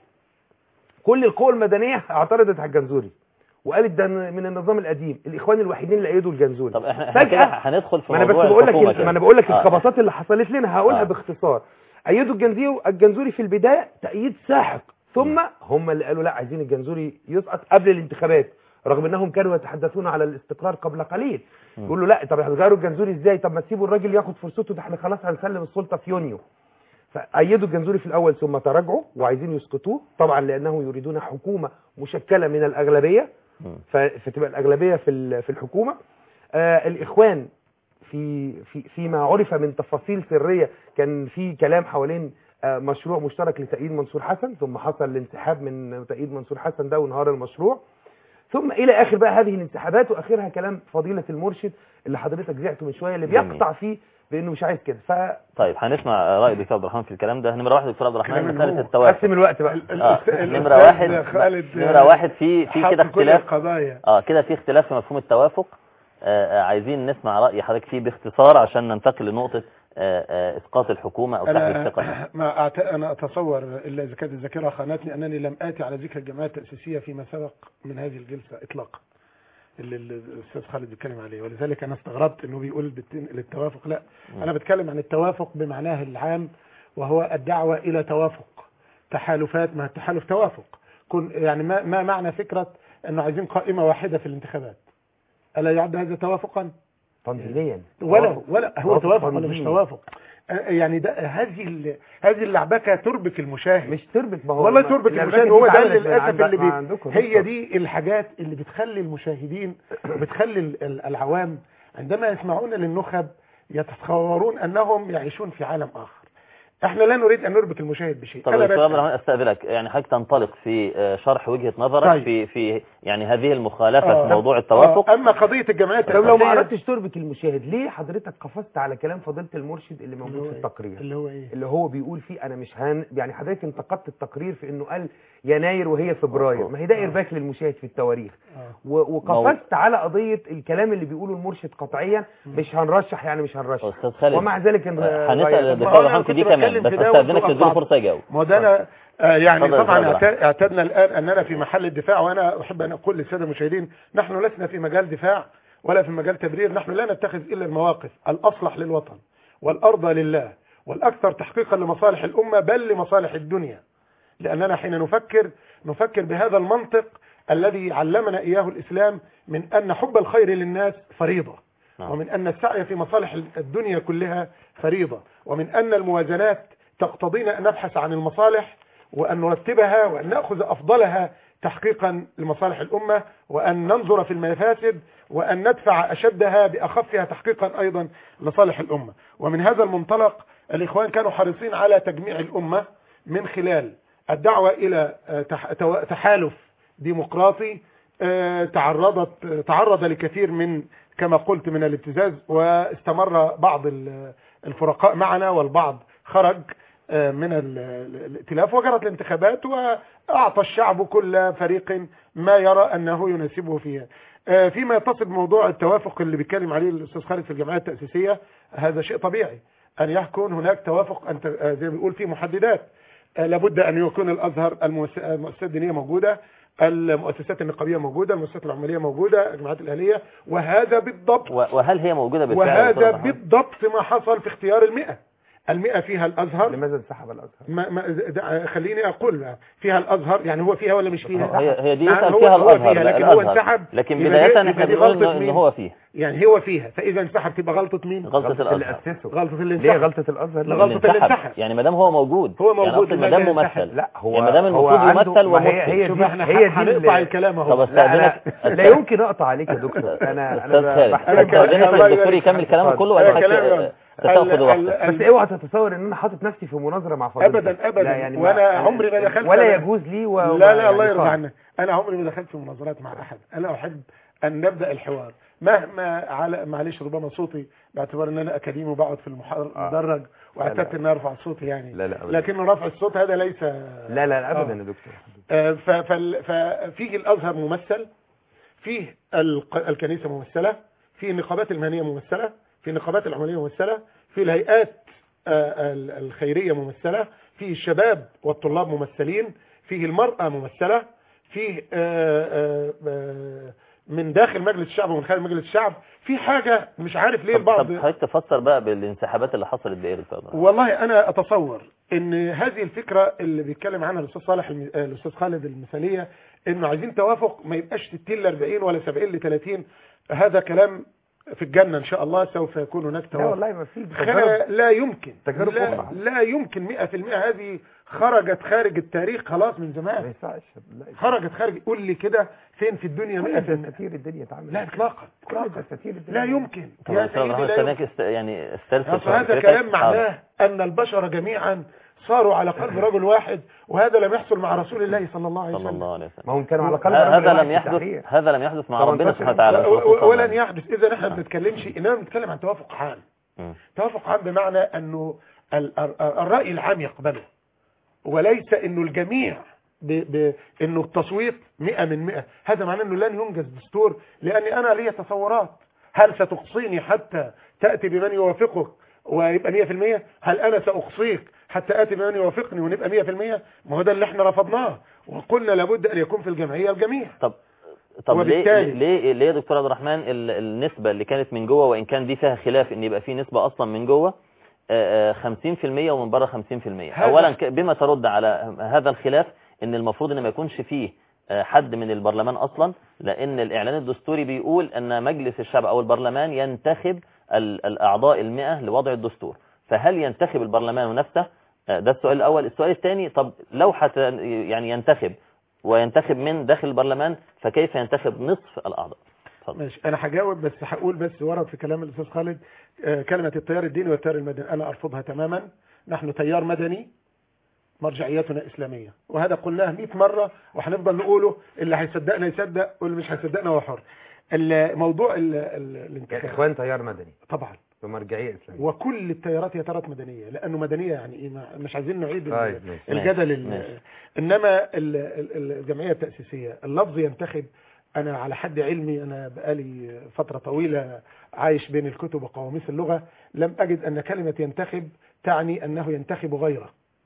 كل القوى المدنيه اعترضت على الجنزوري وقالت ده من النظام القديم، الاخوان الوحيدين اللي ايدوا الجنزوري. طب احنا كده هندخل في موضوع الحكومه. ما انا بس بقول لك ما انا بقول لك آه. الخبطات اللي حصلت لنا هقولها آه. باختصار. ايدوا الجنزوري الجنزوري في البدايه تأييد ساحق، ثم هم اللي قالوا لا عايزين الجنزوري يسقط قبل الانتخابات، رغم انهم كانوا يتحدثون على الاستقرار قبل قليل. يقولوا لا طب هتغيروا الجنزوري ازاي؟ طب ما تسيبوا الراجل ياخد فرصته، ده احنا خلاص هنسلم السلطه في يونيو. فأيدوا الجنزوري في الأول ثم تراجعوا وعايزين يسقطوه، طبعا لأنه يريدون حكومة مشكلة من الأغلبية فتبقى الأغلبية في في الحكومة. آه الإخوان في في فيما عرف من تفاصيل سرية كان في كلام حوالين آه مشروع مشترك لتأييد منصور حسن، ثم حصل الانسحاب من تأييد منصور حسن ده وانهار المشروع، ثم إلى آخر بقى هذه الانسحابات، وآخرها كلام فضيلة المرشد اللي حضرتك زعته من شوية اللي بيقطع فيه بانه مش عايز كده. ف طيب هنسمع راي دكتور عبد الرحمن في الكلام ده. نمره واحد دكتور عبد الرحمن مساله التوافق. قسم الوقت بقى. آه. نمره واحد نمره واحد في في كده اختلاف اه كده في اختلاف في مفهوم التوافق. آه عايزين نسمع راي حضرتك فيه باختصار عشان ننتقل لنقطه آه آه اسقاط الحكومه او سحب الثقه. ما أعت... انا اتصور الا اذا كانت الذاكره خانتني انني لم اتي على ذكر الجمعيات التاسيسيه فيما سبق من هذه الجلسه اطلاقا اللي الاستاذ خالد بيتكلم عليه، ولذلك انا استغربت انه بيقول للتوافق. لا م. انا بتكلم عن التوافق بمعناه العام، وهو الدعوه الى توافق تحالفات. ما التحالف توافق كن يعني ما, ما معنى فكره انه عايزين قائمه واحده في الانتخابات؟ الا يعد هذا توافقا تنظيميا؟ ولا ولا هو توافق ولا مش توافق؟ يعني ده هذه هذه اللعبكه تربك المشاهد، مش تربك ما هو والله تربك المشاهد. هو ده للاسف اللي بي هي دي الحاجات اللي بتخلي المشاهدين وبتخلي العوام عندما يسمعون للنخب يتصورون انهم يعيشون في عالم اخر. احنا لا نريد ان نربك المشاهد بشيء. طب دكتور عبد الرحمن استاذنك يعني حضرتك تنطلق في شرح وجهه نظرك طيب. في في يعني هذه المخالفه آه. في موضوع التوافق. آه. اما قضيه الجمعيات طب لو ما اردتش تربك المشاهد ليه حضرتك قفزت على كلام فضيله المرشد اللي موجود في التقرير اللي هو ايه اللي هو بيقول فيه انا مش هن يعني حضرتك انتقدت التقرير في انه قال يناير وهي فبراير؟ ما هي ده ارباك للمشاهد في التواريخ. آه. وقفزت على قضيه الكلام اللي بيقوله المرشد قطعيا مش هنرشح يعني مش هنرشح، ومع ذلك هنسال الدكتور عبد الرحمن في دي كمان بس استاذنك تديله فرصه يجاوب. ما ده انا آه يعني طبعا اعتدنا الان اننا في محل الدفاع، وانا احب ان اقول للساده المشاهدين نحن لسنا في مجال دفاع ولا في مجال تبرير، نحن لا نتخذ الا المواقف الاصلح للوطن والارضى لله والاكثر تحقيقا لمصالح الامه بل لمصالح الدنيا، لاننا حين نفكر نفكر بهذا المنطق الذي علمنا اياه الاسلام من ان حب الخير للناس فريضه، ومن ان السعي في مصالح الدنيا كلها فريضه، ومن ان الموازنات تقتضينا أن نبحث عن المصالح وأن نرتبها وأن نأخذ أفضلها تحقيقا لمصالح الأمة، وأن ننظر في المفاسد وأن ندفع أشدها بأخفها تحقيقا أيضا لصالح الأمة. ومن هذا المنطلق الإخوان كانوا حريصين على تجميع الأمة من خلال الدعوة إلى تحالف ديمقراطي تعرضت تعرض لكثير من كما قلت من الابتزاز، واستمر بعض الفرقاء معنا والبعض خرج من الائتلاف، وجرت الانتخابات وأعطى الشعب كل فريق ما يرى أنه يناسبه فيها. فيما يتصل بموضوع التوافق اللي بيتكلم عليه الأستاذ خالد في الجمعيات التأسيسية، هذا شيء طبيعي أن يكون هناك توافق، أنت زي ما بيقول في محددات، لابد أن يكون الأزهر المؤسسات الدينية موجودة، المؤسسات النقابية موجودة، المؤسسات العمالية موجودة، الجماعات الأهلية، وهذا بالضبط وهل هي موجودة بالفعل؟ وهذا بالضبط ما حصل في اختيار المئة. المئة فيها الازهر. لماذا انسحب الازهر؟ ما ما خليني اقول فيها الازهر، يعني هو فيها ولا مش فيها؟ هي هي دي يعني فيها هو الازهر، فيها لكن الأزهر. هو انسحب، لكن بدايه احنا بنقول ان هو فيها، يعني هو فيها، فاذا انسحب تبقى غلطه مين؟ غلطه اللي الازهر، اسسه. غلطه اللي ليه انسحب. غلطه الازهر؟ غلطه اللي انسحب، يعني ما دام هو موجود، هو موجود يعني ما دام ممثل. لا هو يعني ما دام المفروض يمثل وممثل. هي شوف دي احنا هي دي هنقطع الكلام اهو. طب استاذنك، لا يمكن اقطع عليك يا دكتور. انا انا انا استاذنك الدكتور يكمل كلامه كله ولا حضرتك تاخد وقتك. بس اوعى تتصور ان انا حاطط نفسي في مناظره مع فضيلتك. ابدا ابدا لا يعني وانا عمري ما دخلت، ولا يجوز لي و... لا لا يعني الله يرضى عنك، انا عمري ما دخلت في مناظرات مع احد. انا احب ان نبدا الحوار مهما على معلش ربما صوتي باعتبار ان انا اكاديمي وبقعد في المدرج واعتدت ان ارفع صوتي يعني، لا لا لكن رفع الصوت هذا ليس لا لا ابدا يا دكتور. آه ففيه الازهر ممثل، فيه الكنيسه ممثله، فيه النقابات المهنيه ممثله، في النقابات العماليه ممثله، في الهيئات الخيريه ممثله، فيه الشباب والطلاب ممثلين، فيه المراه ممثله، فيه من داخل مجلس الشعب ومن خارج مجلس الشعب. في حاجه مش عارف ليه البعض. طب حضرتك تفسر بقى بالانسحابات اللي حصلت بايه الفضل؟ والله انا اتصور ان هذه الفكره اللي بيتكلم عنها الاستاذ صالح الاستاذ خالد المثاليه، انه عايزين توافق ما يبقاش ستين ل أربعين ولا سبعين ل ثلاثين، هذا كلام في الجنة إن شاء الله سوف يكون هناك توافق. لا والله ما في تجارب، لا يمكن تجارب لا, أخرى. لا يمكن مئة في المئة. هذه خرجت خارج التاريخ خلاص من زمان، ما ينفعش. خرجت خارج. قول لي كده فين في الدنيا مئة في المئة؟ دساتير الدنيا اتعملت. لا اطلاقا، كل دساتير الدنيا لا يمكن يا سيدي. است... يعني استرسل. هذا كلام معناه ان البشر جميعا صاروا على قلب رجل واحد، وهذا لم يحصل مع رسول الله صلى الله عليه وسلم. ما هم كانوا على قلب هذا لم يحدث، هذا لم يحدث مع ربنا سبحانه وتعالى ولن يحدث. اذا نحن ما بنتكلمش، انما بنتكلم عن توافق عام. توافق عام بمعنى انه الراي العام يقبله، وليس انه الجميع ب... ب... انه التصويت مئة من مئة. هذا معناه انه لن ينجز دستور، لاني انا لي تصورات. هل ستقصيني حتى تاتي بمن يوافقك ويبقى مئة في المئة؟ هل انا ساقصيك حتى اتي بمن يوافقني ونبقى مئة في المئة؟ ما هو ده اللي احنا رفضناه وقلنا لابد ان يكون في الجمعيه الجميع. طب طب ليه ليه ليه يا دكتور عبد الرحمن النسبه اللي كانت من جوه، وان كان دي فيها خلاف ان يبقى في نسبه اصلا من جوه خمسين في المئة ومن بره خمسين في المئة؟ اولا بما ترد على هذا الخلاف ان المفروض ان ما يكونش فيه حد من البرلمان اصلا، لان الاعلان الدستوري بيقول ان مجلس الشعب او البرلمان ينتخب الاعضاء المئة لوضع الدستور. فهل ينتخب البرلمان نفسه؟ ده السؤال الاول. السؤال الثاني، طب لو حتى يعني ينتخب وينتخب من داخل البرلمان، فكيف ينتخب نصف الاعضاء؟ ماشي، انا هجاوب بس هقول بس ورد في كلام الاستاذ خالد كلمه التيار الديني والتيار المدني، انا ارفضها تماما. نحن تيار مدني مرجعيتنا اسلاميه، وهذا قلناه مئة مره وهنفضل نقوله. اللي هيصدقنا يصدق واللي مش هيصدقنا هو حر. الموضوع الانتخاب، الاخوان تيار مدني طبعا بمرجعيه اسلاميه، وكل التيارات هي تيارات مدنيه، لانه مدنيه يعني ايه، مش عايزين نعيد طيب الجدل. انما الجمعيه التاسيسيه اللفظ ينتخب، انا على حد علمي انا بقالي فتره طويله عايش بين الكتب وقواميس اللغه، لم اجد ان كلمه ينتخب تعني انه ينتخب غيره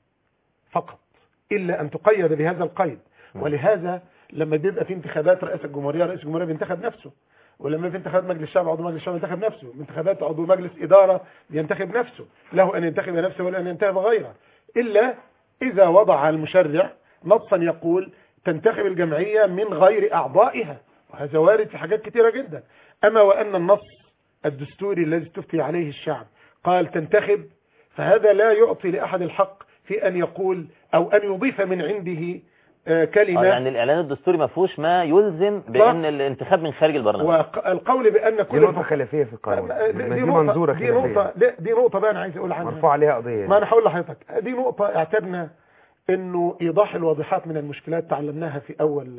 فقط، الا ان تقيد بهذا القيد. ولهذا لما بيبقى في انتخابات رئاسه الجمهوريه، رئيس الجمهوريه بينتخب نفسه، ولما في انتخابات مجلس الشعب عضو مجلس الشعب ينتخب نفسه، انتخابات عضو مجلس اداره بينتخب نفسه، له ان ينتخب نفسه ولا ان ينتخب غيره، الا اذا وضع المشرع نصا يقول تنتخب الجمعيه من غير اعضائها، وهذا وارد في حاجات كثيره جدا. اما وان النص الدستوري الذي استفتي عليه الشعب قال تنتخب، فهذا لا يعطي لاحد الحق في ان يقول او ان يضيف من عنده كلمة. آه يعني الإعلان الدستوري ما فيهوش ما يلزم بأن الانتخاب من خارج البرلمان، والقول بأن كل دي نقطة خلافية في القانون، دي, دي منظورة دي نقطة دي, دي نقطة بقى أنا عايز أقول عنها، مرفوع عليها قضية. ما أنا هقول لحضرتك، دي نقطة اعتدنا إنه إيضاح الواضحات من المشكلات تعلمناها في أول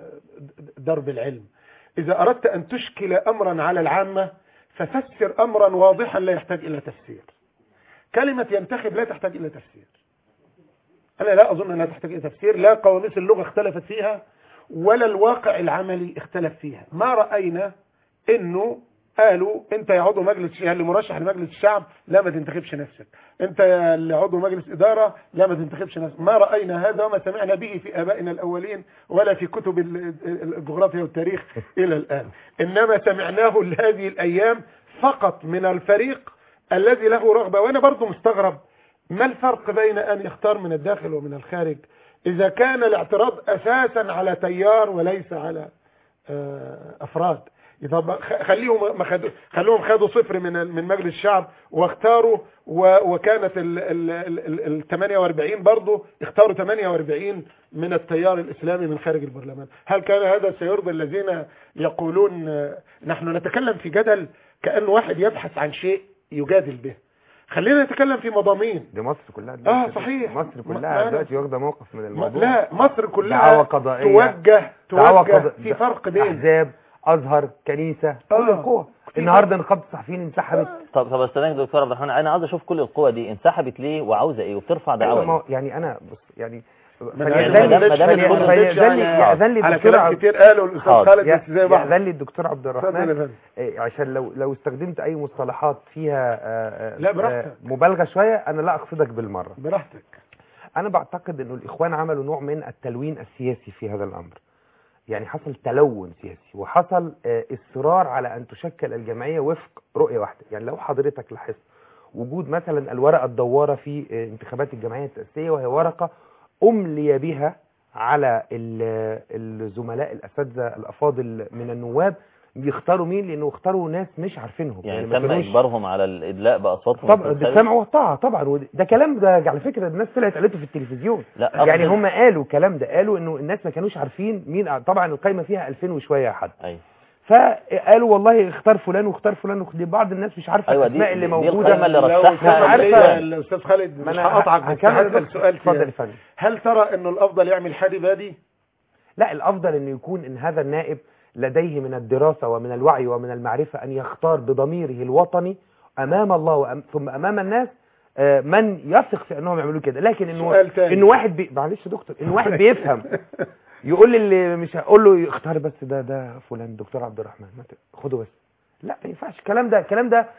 درب العلم. إذا أردت أن تشكل أمرا على العامة ففسر أمرا واضحا لا يحتاج إلى تفسير. كلمة ينتخب لا تحتاج إلى تفسير، أنا لا أظن أنها تحتاج إلى تفسير، لا قواميس اللغة اختلفت فيها ولا الواقع العملي اختلف فيها. ما رأينا إنه قالوا أنت يا عضو مجلس اللي مرشح لمجلس الشعب لا ما تنتخبش نفسك، أنت اللي عضو مجلس إدارة لا ما تنتخبش نفسك. ما رأينا هذا وما سمعنا به في آبائنا الأولين ولا في كتب الجغرافيا والتاريخ إلى الآن، إنما سمعناه هذه الأيام فقط من الفريق الذي له رغبة. وأنا برضو مستغرب ما الفرق بين أن يختار من الداخل ومن الخارج إذا كان الاعتراض أساسا على تيار وليس على أفراد. إذا خليهم ما خدوا خلوهم خدوا صفر من من مجلس الشعب واختاروا، وكانت ال ثمانية وأربعين برضه اختاروا ثمانية وأربعين من التيار الإسلامي من خارج البرلمان. هل كان هذا سيرضي الذين يقولون نحن نتكلم في جدل كأنه واحد يبحث عن شيء يجادل به؟ خلينا نتكلم في مضامين. دي مصر كلها اه صحيح، مصر كلها دلوقتي واخده موقف من الموضوع. لا مصر كلها توجه توجه في فرق بين احزاب، ازهر، كنيسه، كل آه. القوى. النهارده نقابه الصحفيين انسحبت. طب طب استاذ دكتور عبد الرحمن، انا عاوز اشوف كل القوى دي انسحبت ليه وعاوزه ايه وبترفع دعوى. يعني انا بص يعني على كلام كتير قالوا الاستاذ خالد بس زي بعض. يأذن لي الدكتور عبد الرحمن عشان لو لو استخدمت اي مصطلحات فيها لا براحتك مبالغه شويه انا لا اقصدك بالمره. براحتك. انا بعتقد انه الاخوان عملوا نوع من التلوين السياسي في هذا الامر. يعني حصل تلون سياسي وحصل اصرار على ان تشكل الجمعيه وفق رؤيه واحده. يعني لو حضرتك لاحظت وجود مثلا الورقه الدواره في انتخابات الجمعيه التاسيسيه، وهي ورقه أملي بها على الزملاء الأساتذة الأفاضل من النواب بيختاروا مين، لأنه اختاروا ناس مش عارفينهم. يعني, يعني تم إجبارهم على الإدلاء بأصواتهم. طبعا السمع والطاعة طبعا. ده كلام ده على فكرة الناس طلعت قالته في التلفزيون. لا يعني هم قالوا الكلام ده، قالوا إنه الناس ما كانوش عارفين مين. طبعا القايمة فيها ألفين وشوية حد. أيوة. فقالوا والله اختار فلان واختار فلان، بعض الناس مش عارفه أيوة الاسماء اللي موجوده. دي القائمه اللي رشحها الاستاذ خالد. مش هقطعك بس هسأل سؤال. اتفضل يا فندم. هل ترى انه الافضل يعمل حادي بادي؟ لا، الافضل انه يكون ان هذا النائب لديه من الدراسه ومن الوعي ومن المعرفه ان يختار بضميره الوطني امام الله وأم ثم امام الناس من يثق في انهم يعملوا كده. لكن انه انه واحد بي... معلش يا دكتور، انه واحد بيفهم يقول لي اللي مش هقول له اختار بس ده ده فلان دكتور عبد الرحمن خده بس. لا ما ينفعش الكلام ده. الكلام ده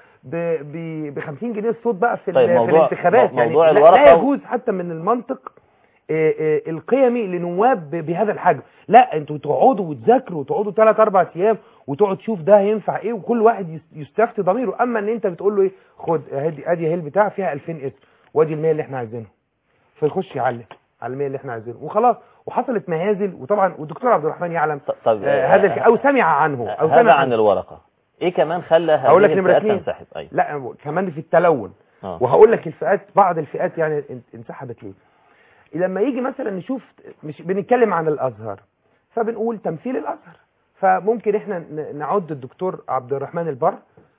ب خمسين جنيه الصوت بقى في, طيب في الانتخابات. يعني لا, لا يجوز حتى من المنطق القيمي لنواب بهذا الحجم. لا انتوا تقعدوا وتذاكروا وتقعدوا ثلاث اربع ايام وتقعد تشوف ده هينفع ايه، وكل واحد يستفتي ضميره. اما ان انت بتقول له ايه خد ادي ادي هيل بتاع فيها ألفين اسم وادي المية اللي احنا عايزينها، فيخش يعلق على المية اللي احنا عايزينه وخلاص. وحصلت مهازل. وطبعا والدكتور عبد الرحمن يعلم طب آه هذا او سمع عنه او سمع عن الورقه. ايه كمان خلى هذه الفئات تنسحب؟ أيوة. لا كمان في التلون. آه. وهقول لك الفئات بعض الفئات يعني انسحبت ليه. لما يجي مثلا نشوف مش بنتكلم عن الازهر فبنقول تمثيل الازهر، فممكن احنا نعد الدكتور عبد الرحمن البر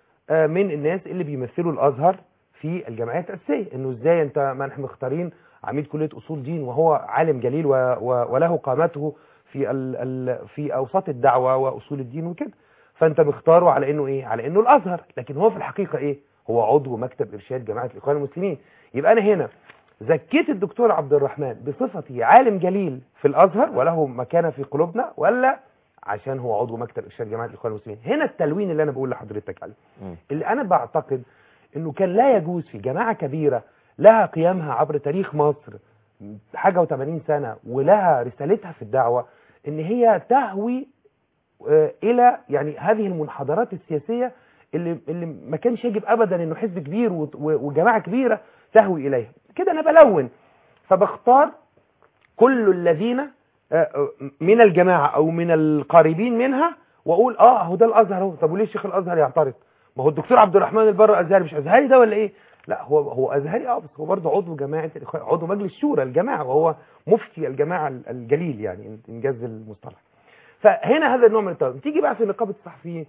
من الناس اللي بيمثلوا الازهر في الجمعيه التاسيسيه. انه ازاي انت ما احنا مختارين عميد كليه اصول دين وهو عالم جليل و و وله قامته في ال ال في اوساط الدعوه واصول الدين وكده، فانت مختاره على انه ايه؟ على انه الازهر، لكن هو في الحقيقه ايه؟ هو عضو مكتب ارشاد جماعه الاخوان المسلمين. يبقى انا هنا زكيت الدكتور عبد الرحمن بصفته عالم جليل في الازهر وله مكانه في قلوبنا، ولا عشان هو عضو مكتب ارشاد جماعه الاخوان المسلمين؟ هنا التلوين اللي انا بقول لحضرتك عليه، اللي انا بعتقد انه كان لا يجوز في جماعه كبيره لها قيامها عبر تاريخ مصر حاجه وثمانين سنه ولها رسالتها في الدعوه، ان هي تهوي الى يعني هذه المنحدرات السياسيه اللي اللي ما كانش يجب ابدا انه حزب كبير وجماعه كبيره تهوي اليها. كده انا بلون، فبختار كل الذين من الجماعه او من القريبين منها واقول اه هو ده الازهر اهو. طب وليه الشيخ الازهر يعترض؟ ما هو الدكتور عبد الرحمن البر ازهري، مش ازهري ده ولا ايه؟ لا هو هو ازهري اه، بس هو برضه عضو جماعه الاخوان، عضو مجلس شورى الجماعه، وهو مفتي الجماعه الجليل يعني انجاز المصطلح. فهنا هذا النوع من التوازن. تيجي بقى في نقابه الصحفيين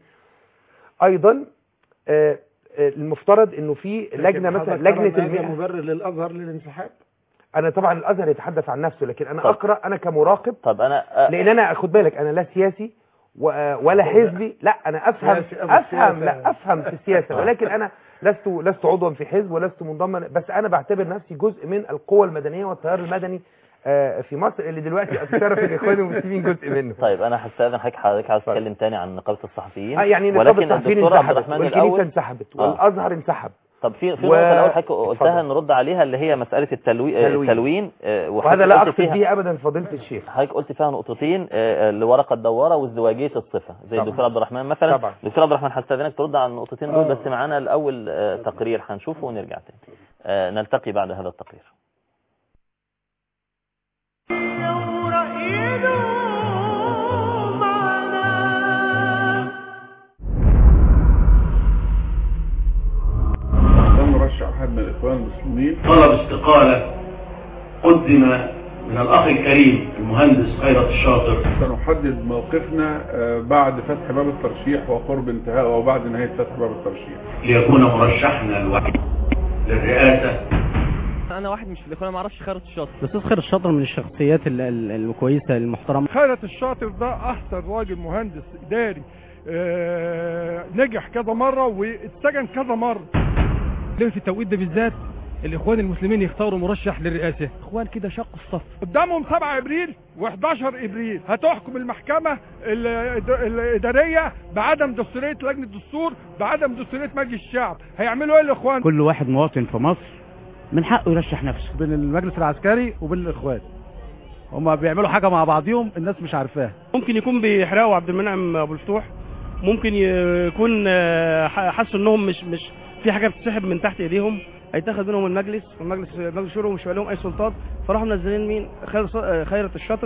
ايضا آه المفترض انه في لجنه مثلا لجنه المئة مبرر للازهر للانسحاب. انا طبعا الازهر يتحدث عن نفسه، لكن انا طب. اقرا انا كمراقب. طب انا أ... لان انا خد بالك انا لا سياسي ولا حزبي، لا انا افهم افهم لا افهم في السياسه، ولكن انا لست لست عضوا في حزب ولست منضما، بس انا بعتبر نفسي جزء من القوى المدنيه والتيار المدني في مصر اللي دلوقتي اتشرف الاخوان المسلمين جزء منه. طيب انا هستاذن حضرتك حضرتك عايز تتكلم تاني عن نقابه الصحفيين. آه يعني نقابه الصحفيين انسحبت والكنيسه انسحبت والازهر انسحب طب في في و... نقطه الاول حضرتك قلتها نرد عليها اللي هي مساله التلوي... تلوين, التلوين. وهذا لا اقصد به ابدا فضيله الشيخ. حضرتك قلت فيها نقطتين، الورقه الدواره وازدواجيه الصفه زي الدكتور عبد الرحمن مثلا. الدكتور عبد الرحمن هستاذنك ترد على النقطتين دول، بس معانا الاول تقرير هنشوفه ونرجع تاني. نلتقي بعد هذا التقرير. أحد من الإخوان المسلمين طلب استقالة قدم من الأخ الكريم المهندس خيرت الشاطر. سنحدد موقفنا بعد فتح باب الترشيح وقرب انتهاء أو بعد نهاية فتح باب الترشيح ليكون مرشحنا الوحيد للرئاسة. أنا واحد مش في الإخوان ما أعرفش خيرت الشاطر. الأستاذ خيرت الشاطر من الشخصيات الكويسة المحترمة. خيرت الشاطر ده أحسن راجل مهندس إداري، أه نجح كذا مرة واتسجن كذا مرة. في التوقيت ده بالذات الاخوان المسلمين يختاروا مرشح للرئاسه. اخوان كده شقوا الصف. قدامهم سبعة ابريل وحداشر ابريل هتحكم المحكمه الاداريه بعدم دستوريه لجنه الدستور، بعدم دستوريه مجلس الشعب. هيعملوا ايه الاخوان؟ كل واحد مواطن في مصر من حقه يرشح نفسه. بين المجلس العسكري وبين الاخوان هم بيعملوا حاجه مع بعضيهم الناس مش عارفاها. ممكن يكون بيحرقوا عبد المنعم ابو الفتوح، ممكن يكون حسوا انهم مش مش في حاجه بتسحب من تحت ايديهم، هيتاخد منهم المجلس والمجلس مجلس الشورى ومش لهم اي سلطات، فراحوا منزلين مين؟ خيرت الشاطر.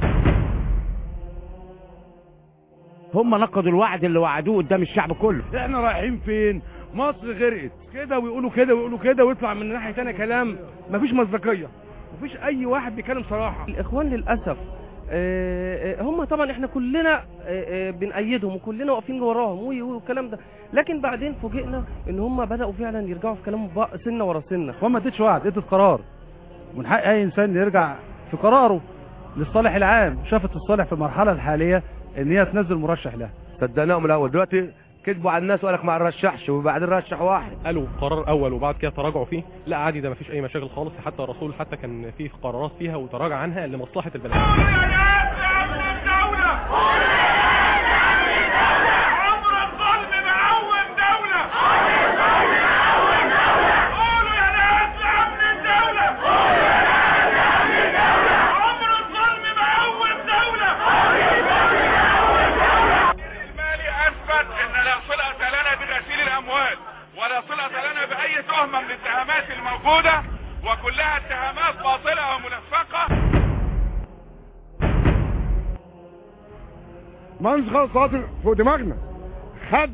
هم نقضوا الوعد اللي وعدوه قدام الشعب كله. احنا رايحين فين؟ مصر غرقت كده ويقولوا كده ويقولوا كده ويطلع من ناحيه ثانيه كلام مفيش مصداقيه، مفيش اي واحد بيتكلم صراحه. الاخوان للاسف هم طبعا احنا كلنا بنأيدهم وكلنا واقفين وراهم والكلام ده، لكن بعدين فوجئنا ان هم بدأوا فعلا يرجعوا في كلامهم سنه ورا سنه. هم ما ادتش وعد، ادت قرار، ومن حق اي انسان يرجع في قراره للصالح العام. شافت الصالح في المرحله الحاليه ان هي تنزل مرشح لها. صدقناهم الاول، دلوقتي كذبوا على الناس وقال لك ما نرشحش وبعدين رشح واحد. قالوا قرار اول وبعد كده تراجعوا فيه. لا عادي، ده ما فيش اي مشاكل خالص، حتى الرسول حتى كان فيه قرارات فيها وتراجع عنها لمصلحه البلد. ولا صلة لنا بأي تهمة من الاتهامات الموجودة، وكلها اتهامات باطلة وملفقة. مهندس خالد شاطر فوق دماغنا، خد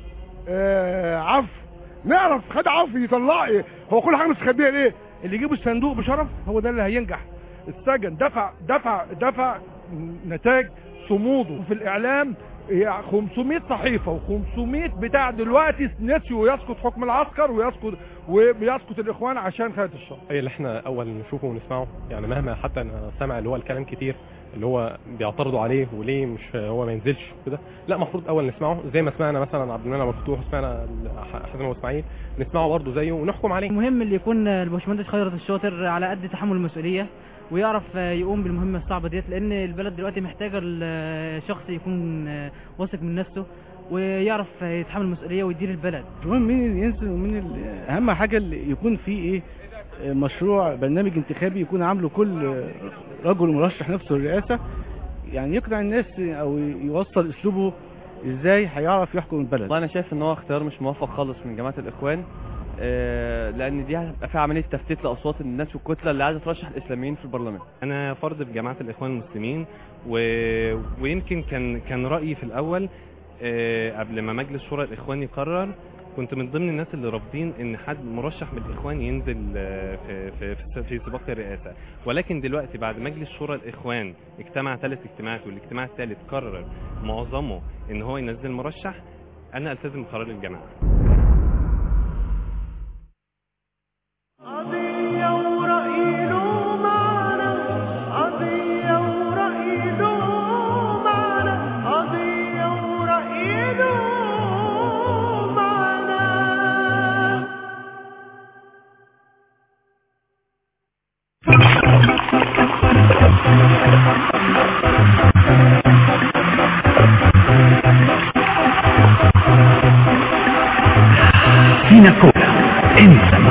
آه عفو، نعرف خد عفو يطلع ايه؟ هو كل حاجة مستخبية ليه؟ اللي يجيب الصندوق بشرف هو ده اللي هينجح. السجن دفع دفع دفع نتائج صموده في الإعلام خمسمائة صحيفه وخمسمائة بتاع دلوقتي نسيوا يسقط حكم العسكر ويسقط وبيسقط الاخوان عشان خيرت الشر. اي اللي احنا اول نشوفه ونسمعه، يعني مهما حتى انا سامع اللي هو الكلام كتير اللي هو بيعترضوا عليه وليه مش هو ما ينزلش كده، لا المفروض اول نسمعه زي ما سمعنا مثلا عبد المنعم مفتوح، سمعنا حسن واسماعيل، نسمعه برضه زيه ونحكم عليه. المهم اللي يكون الباشمهندس خيرت الشاطر على قد تحمل المسؤوليه ويعرف يقوم بالمهمه الصعبه ديت، لان البلد دلوقتي محتاجه الشخص يكون واثق من نفسه ويعرف يتحمل المسؤوليه ويدير البلد. المهم مين اللي ينزل ومين اهم حاجه اللي يكون في ايه مشروع برنامج انتخابي يكون عامله كل رجل مرشح نفسه للرئاسه، يعني يقنع الناس او يوصل اسلوبه ازاي هيعرف يحكم البلد. والله انا شايف ان هو اختيار مش موفق خالص من جماعه الاخوان، لان دي هتبقى فيها عمليه تفتيت لاصوات الناس والكتله اللي عايزه ترشح الاسلاميين في البرلمان. انا فرد في جماعه الاخوان المسلمين و... ويمكن كان كان رايي في الاول قبل ما مجلس شورى الاخوان يقرر، كنت من ضمن الناس اللي رافضين ان حد مرشح من الاخوان ينزل في في في, في سباق الرئاسه، ولكن دلوقتي بعد مجلس شورى الاخوان اجتمع ثلاث اجتماعات والاجتماع الثالث قرر معظمه ان هو ينزل مرشح، انا التزم بقرار الجماعه. سيناكولا انسى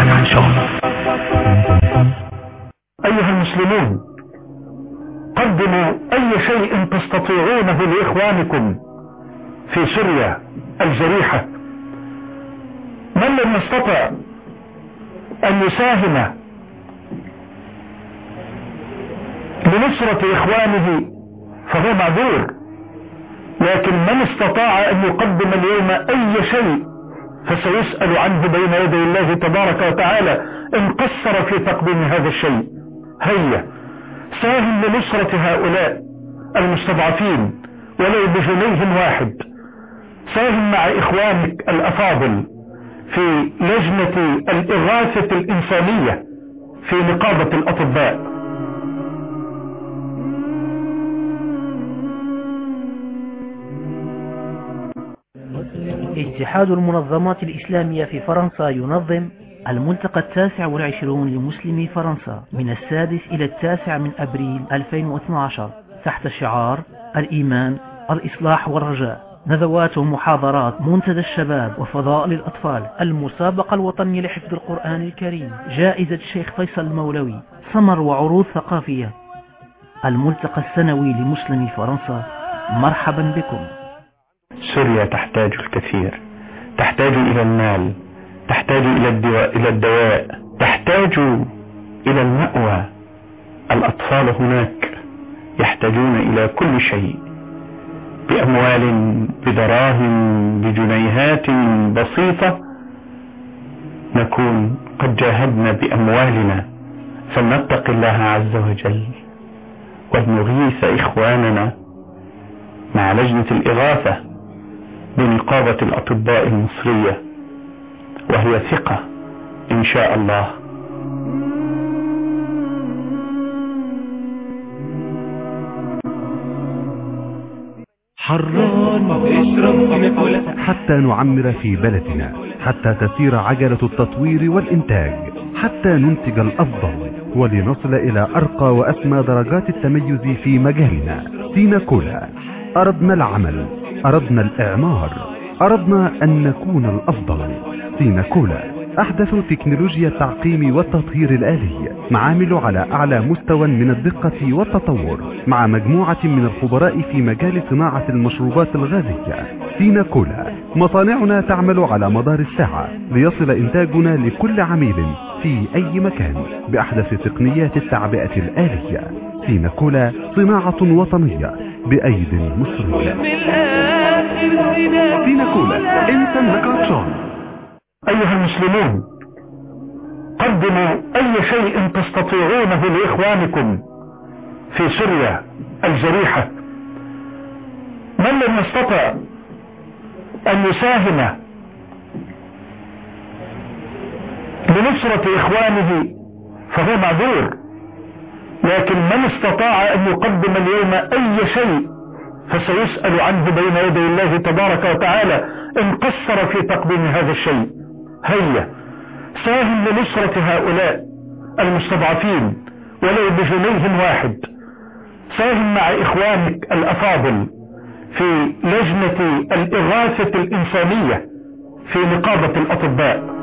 أيها المسلمون، قدموا أي شيء تستطيعونه لإخوانكم في سوريا الجريحة. من لم يستطع أن يساهم لنصرة إخوانه فهو معذور، لكن من استطاع أن يقدم اليوم أي شيء فسيسأل عنه بين يدي الله تبارك وتعالى إن قصر في تقديم هذا الشيء. هيا ساهم لنصرة هؤلاء المستضعفين ولو بجنيه واحد. ساهم مع إخوانك الأفاضل في لجنة الإغاثة الإنسانية في نقابة الأطباء. اتحاد المنظمات الإسلامية في فرنسا ينظم الملتقى التاسع والعشرون لمسلمي فرنسا من السادس إلى التاسع من أبريل ألفين واثني عشر تحت شعار الإيمان الإصلاح والرجاء. ندوات ومحاضرات، منتدى الشباب وفضاء للأطفال، المسابقة الوطنية لحفظ القرآن الكريم، جائزة الشيخ فيصل المولوي، سمر وعروض ثقافية. الملتقى السنوي لمسلمي فرنسا. مرحبا بكم. سوريا تحتاج الكثير، تحتاج إلى المال، تحتاج إلى الدواء, إلى الدواء تحتاج إلى المأوى. الأطفال هناك يحتاجون إلى كل شيء، بأموال، بدراهم، بجنيهات بسيطة نكون قد جاهدنا بأموالنا. فلنتق الله عز وجل ونغيث إخواننا مع لجنة الإغاثة بنقابة الأطباء المصرية، وهي ثقة إن شاء الله. حران اشرب حتى نعمر في بلدنا، حتى تسير عجلة التطوير والإنتاج، حتى ننتج الأفضل ولنصل إلى أرقى وأسمى درجات التميز في مجالنا. سيناكولا. أردنا العمل، أردنا الإعمار، أردنا أن نكون الأفضل. سيناكولا أحدث تكنولوجيا التعقيم والتطهير الآلي، معامل على أعلى مستوى من الدقة والتطور، مع مجموعة من الخبراء في مجال صناعة المشروبات الغازية. سيناكولا. مصانعنا تعمل على مدار الساعة ليصل إنتاجنا لكل عميل في أي مكان بأحدث تقنيات التعبئة الآلية. سيناكولا صناعة وطنية بأيد مصرية. سيناكولا انت النكاتشون. أيها المسلمون، قدموا أي شيء تستطيعونه لإخوانكم في سوريا الجريحة. من لم يستطع أن يساهم لنصرة إخوانه فهو معذور، لكن من استطاع أن يقدم اليوم أي شيء فسيسأل عنه بين يدي الله تبارك وتعالى إن قصر في تقديم هذا الشيء. هيا ساهم لنصرة هؤلاء المستضعفين ولو بجنيه واحد. ساهم مع إخوانك الأفاضل في لجنة الإغاثة الإنسانية في نقابة الأطباء.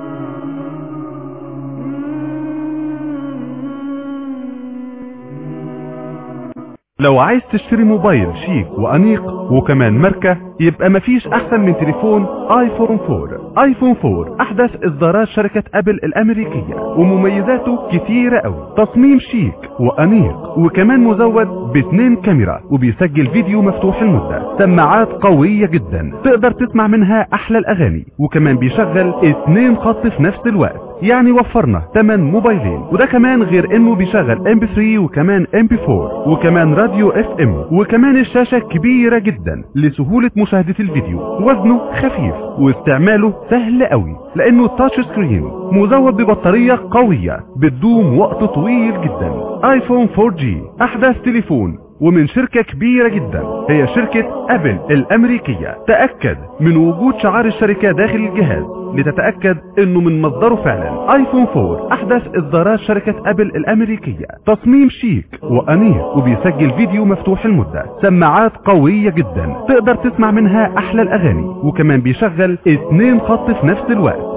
لو عايز تشتري موبايل شيك وأنيق وكمان ماركة، يبقى مفيش أحسن من تليفون آيفون فور. آيفون فور أحدث إصدارات شركة أبل الأمريكية، ومميزاته كتيرة أوي. تصميم شيك وأنيق، وكمان مزود باتنين كاميرا، وبيسجل فيديو مفتوح المدة. سماعات قوية جدا تقدر تسمع منها أحلى الأغاني، وكمان بيشغل اتنين خط في نفس الوقت. يعني وفرنا تمن موبايلين، وده كمان غير انه بيشغل ام بي ثري وكمان ام بي فور وكمان راديو اف ام، وكمان الشاشة كبيرة جدا لسهولة مشاهدة الفيديو. وزنه خفيف واستعماله سهل قوي لانه تاتش سكرين، مزود ببطارية قوية بتدوم وقت طويل جدا. ايفون فور جي احدث تليفون ومن شركة كبيرة جدا هي شركة أبل الأمريكية. تأكد من وجود شعار الشركة داخل الجهاز لتتأكد انه من مصدره فعلا. ايفون فور احدث اصدارات شركة ابل الامريكية. تصميم شيك وانيق، وبيسجل فيديو مفتوح المدة. سماعات قوية جدا تقدر تسمع منها احلى الاغاني، وكمان بيشغل اتنين خط في نفس الوقت.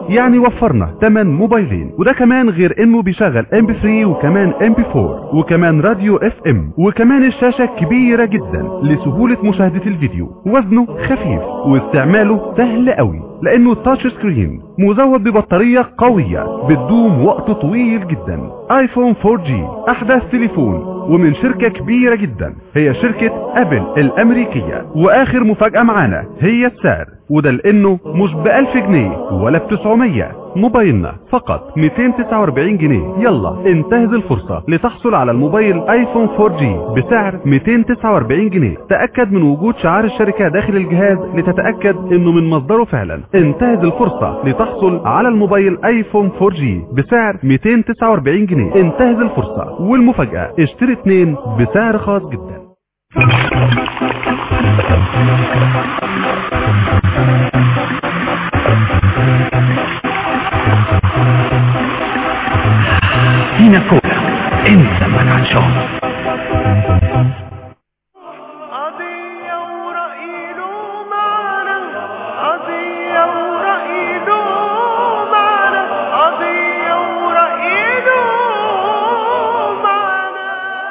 يعني وفرنا ثمانية موبايلين، وده كمان غير انه بيشغل ام بي ثلاثة وكمان ام بي أربعة وكمان راديو اف ام، وكمان الشاشة كبيرة جدا لسهولة مشاهدة الفيديو، وزنه خفيف واستعماله سهل قوي لانه تاتش سكرين مزود ببطارية قوية بتدوم وقت طويل جدا. ايفون فور جي احدث تليفون ومن شركة كبيرة جدا هي شركة ابل الامريكية. واخر مفاجأة معانا هي السعر، وده لانه مش بألف جنيه ولا بتسعمية، موبايلنا فقط مئتين وتسعة واربعين جنيه. يلا انتهز الفرصة لتحصل على الموبايل ايفون فور جي بسعر مئتين وتسعة واربعين جنيه. تأكد من وجود شعار الشركة داخل الجهاز لتتأكد انه من مصدره فعلا. انتهز الفرصة لتحصل على الموبايل ايفون فور جي بسعر مئتين وتسعة واربعين جنيه. انتهز الفرصة، والمفاجأة اشتري اتنين بسعر خاص جدا. هنا كولا انت من عطشان. قضية ورقيله معنا، قضية ورقيله معنا، قضية ورقيله معنا.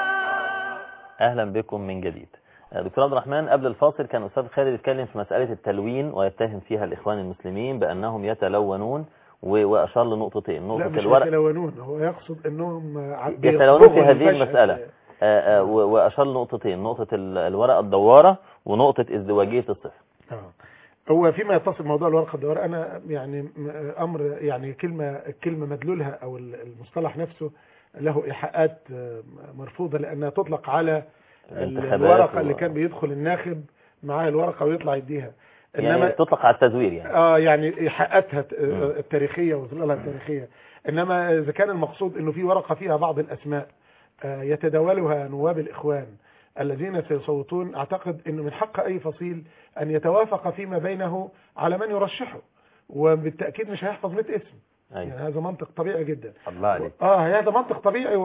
اهلا بكم من جديد. دكتور عبد الرحمن، قبل الفاصل كان أستاذ خالد يتكلم في مسألة التلوين ويتهم فيها الإخوان المسلمين بأنهم يتلونون، وأشار لنقطتين. نقطة لا الورق، مش يتلونون، هو يقصد أنهم يتلونون في هذه المسألة، وأشار لنقطتين، نقطة الورقة الدوارة ونقطة ازدواجية الصفر. آه. هو فيما يتصل موضوع الورقة الدوارة، أنا يعني أمر يعني كلمة الكلمة مدلولها أو المصطلح نفسه له إيحاءات مرفوضة، لأنها تطلق على الورقة اللي كان بيدخل الناخب معاه الورقة ويطلع يديها، إنما يعني تطلق على التزوير يعني اه يعني إيحاءاتها التاريخية وظلالها التاريخية. إنما إذا كان المقصود إنه في ورقة فيها بعض الأسماء آه يتداولها نواب الإخوان الذين سيصوتون، أعتقد إنه من حق أي فصيل أن يتوافق فيما بينه على من يرشحه، وبالتأكيد مش هيحفظ مئة اسم. أيوة. يعني هذا منطق طبيعي جدا. الله عليك. اه هذا منطق طبيعي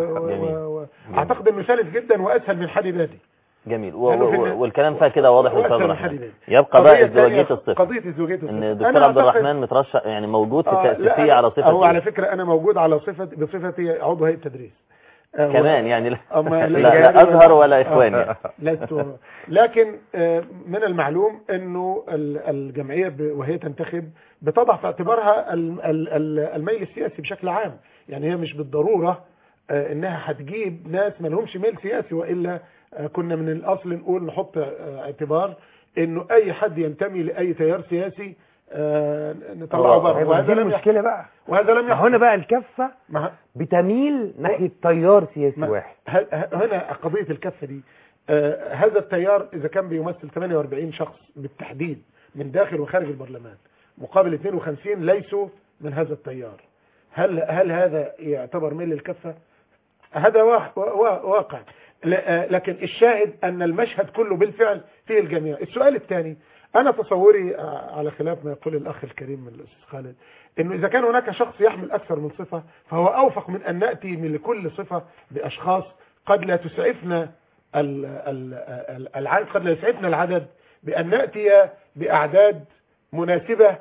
واعتقد انه سلس جدا واسهل من حدي بادي. جميل. و... و... والكلام فيها كده واضح للاستاذ الرحمن. يبقى بقى ازدواجيه الصفر. قضيه ازدواجيه الصفر ان الدكتور عبد الرحمن مترشح يعني موجود في التاسيسيه على صفه. هو على فكره انا موجود على صفه بصفتي عضو هيئه تدريس. آه كمان يعني لا, لا, لا ازهر ولا اخوان يعني. لست. لكن من المعلوم انه الجمعيه وهي تنتخب بتضع في اعتبارها الميل السياسي بشكل عام، يعني هي مش بالضروره انها هتجيب ناس ما لهمش ميل سياسي، والا كنا من الاصل نقول نحط اعتبار انه اي حد ينتمي لاي تيار سياسي نطلعه بره، وهذا لم المشكله بقى، وهذا لم يحصل. هنا بقى الكفه بتميل ناحيه تيار سياسي واحد. هنا قضيه الكفه دي، آه هذا التيار اذا كان بيمثل ثمانية واربعين شخص بالتحديد من داخل وخارج البرلمان مقابل اثنين وخمسين ليسوا من هذا التيار، هل هل هذا يعتبر ميل للكفه؟ هذا واقع. لكن الشاهد ان المشهد كله بالفعل فيه الجميع. السؤال الثاني، انا تصوري على خلاف ما يقول الاخ الكريم من الاستاذ خالد، انه اذا كان هناك شخص يحمل اكثر من صفه فهو اوفق من ان ناتي من لكل صفه باشخاص قد لا تسعفنا العدد، قد لا يسعفنا العدد، بان ناتي باعداد مناسبه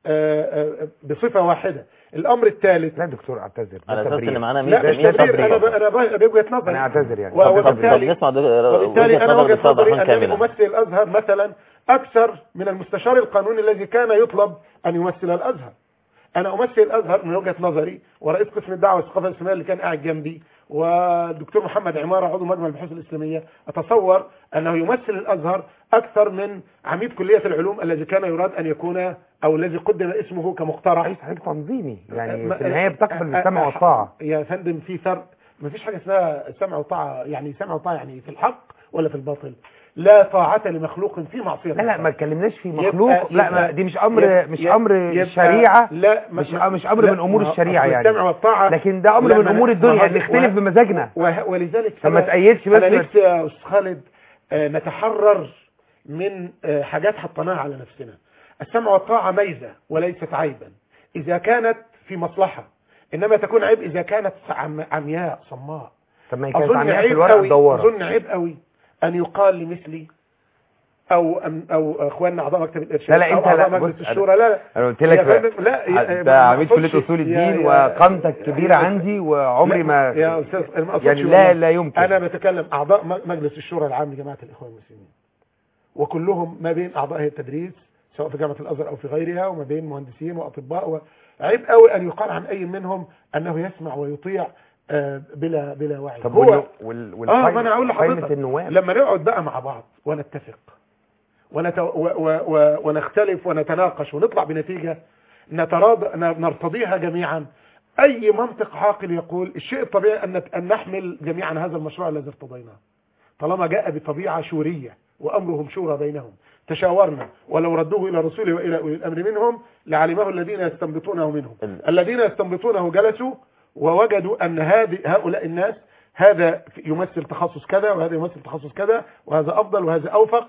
بصفه واحده. الامر الثالث، لا دكتور اعتذر، على اساس ان معانا مية تبرير. انا انا بوجهه نظري، انا اعتذر يعني. وبالتالي نسمع وبالتالي انا وجهه نظري انني امثل الازهر مثلا اكثر من المستشار القانوني الذي كان يطلب ان يمثل الازهر. انا امثل الازهر من وجهه نظري، ورئيس قسم الدعوه والثقافه الاسلاميه اللي كان قاعد جنبي والدكتور محمد عماره عضو مجمع البحوث الاسلاميه، اتصور انه يمثل الازهر اكثر من عميد كليه العلوم الذي كان يراد ان يكون او الذي قدم اسمه كمقترح. عايز حضرتك تنظيمي يعني في النهايه بتقبل السمع والطاعه. يا فندم في فرق، ما فيش حاجه اسمها سمع وطاعه، يعني سمع وطاعه يعني في الحق ولا في الباطل. لا طاعه لمخلوق في معصيه. لا لا ما اتكلمناش في مخلوق، لا ما دي مش امر مش امر الشريعه، لا مش مش امر من امور الشريعه يعني، السمع والطاعه، لكن ده امر من امور الدنيا، نختلف بمزاجنا. ولذلك فما تأيدش بس. انا نفسي يا استاذ خالد نتحرر من حاجات حطيناها على نفسنا. السمع والطاعه ميزه وليست عيبا اذا كانت في مصلحه، انما تكون عيب اذا كانت عمياء صماء. طب ما كانت عمياء في الورقه الدواره. اظن عيب قوي ان يقال لمثلي او او اخواننا اعضاء مكتب الارشاد لا لا انت او اعضاء لا مجلس الشورى. لا لا انا قلت لك يا فندم، لا يا- انت ما عميد أقصدش- كليه اصول يا- الدين يا- وقامتك كبيره يا- عندي وعمري لا، ما يا استاذ أنا ما أقصدش يعني لا والله. لا يمكن. انا بتكلم اعضاء م- مجلس الشورى العام لجماعه الاخوان المسلمين، وكلهم ما بين اعضاء هيئه التدريس سواء في جامعه الازهر او في غيرها، وما بين مهندسين واطباء و... عيب قوي ان يقال عن اي منهم انه يسمع ويطيع آه، بلا بلا وعي. طب هو وال وال اه ما انا اقول قائمة لحضرتك النواب لما نقعد بقى مع بعض ونتفق ونت... و... و... و... ونختلف ونتناقش ونطلع بنتيجه نتراضى ن- نرتضيها جميعا. اي منطق عاقل يقول الشيء الطبيعي ان ان نحمل جميعا هذا المشروع الذي ارتضيناه، طالما جاء بطبيعه شوريه وامرهم شورى بينهم. تشاورنا ولو ردوه الى رسوله والى اولي الامر منهم لعلمه الذين يستنبطونه منهم. الذين يستنبطونه جلسوا ووجدوا ان هذه هؤلاء الناس هذا يمثل تخصص كذا وهذا يمثل تخصص كذا وهذا افضل وهذا اوفق،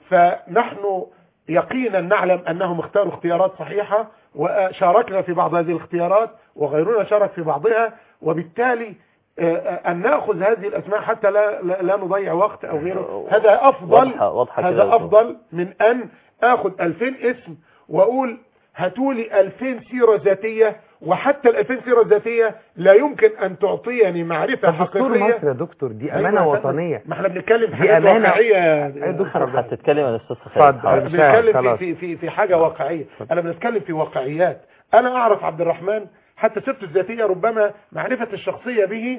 فنحن يقينا نعلم انهم اختاروا اختيارات صحيحه وشاركنا في بعض هذه الاختيارات وغيرنا شارك في بعضها، وبالتالي ان ناخذ هذه الاسماء حتى لا لا, لا نضيع وقت او غيره. هذا افضل واضحة واضحة كده هذا يا افضل من ان اخذ ألفين اسم واقول هاتوا لي ألفين سيره ذاتيه، وحتى ال ألفين سيره ذاتيه لا يمكن ان تعطيني معرفه طب دستور حقيقيه. مصر يا دكتور دي امانه وطنيه. ما احنا بنتكلم في دي حاجات أمانة. واقعيه يا دكتور هتتكلم يا استاذ خالد. اتفضل. بنتكلم في في في حاجه واقعيه. انا بنتكلم في واقعيات. انا اعرف عبد الرحمن حتى سيرته الذاتيه ربما معرفه الشخصيه به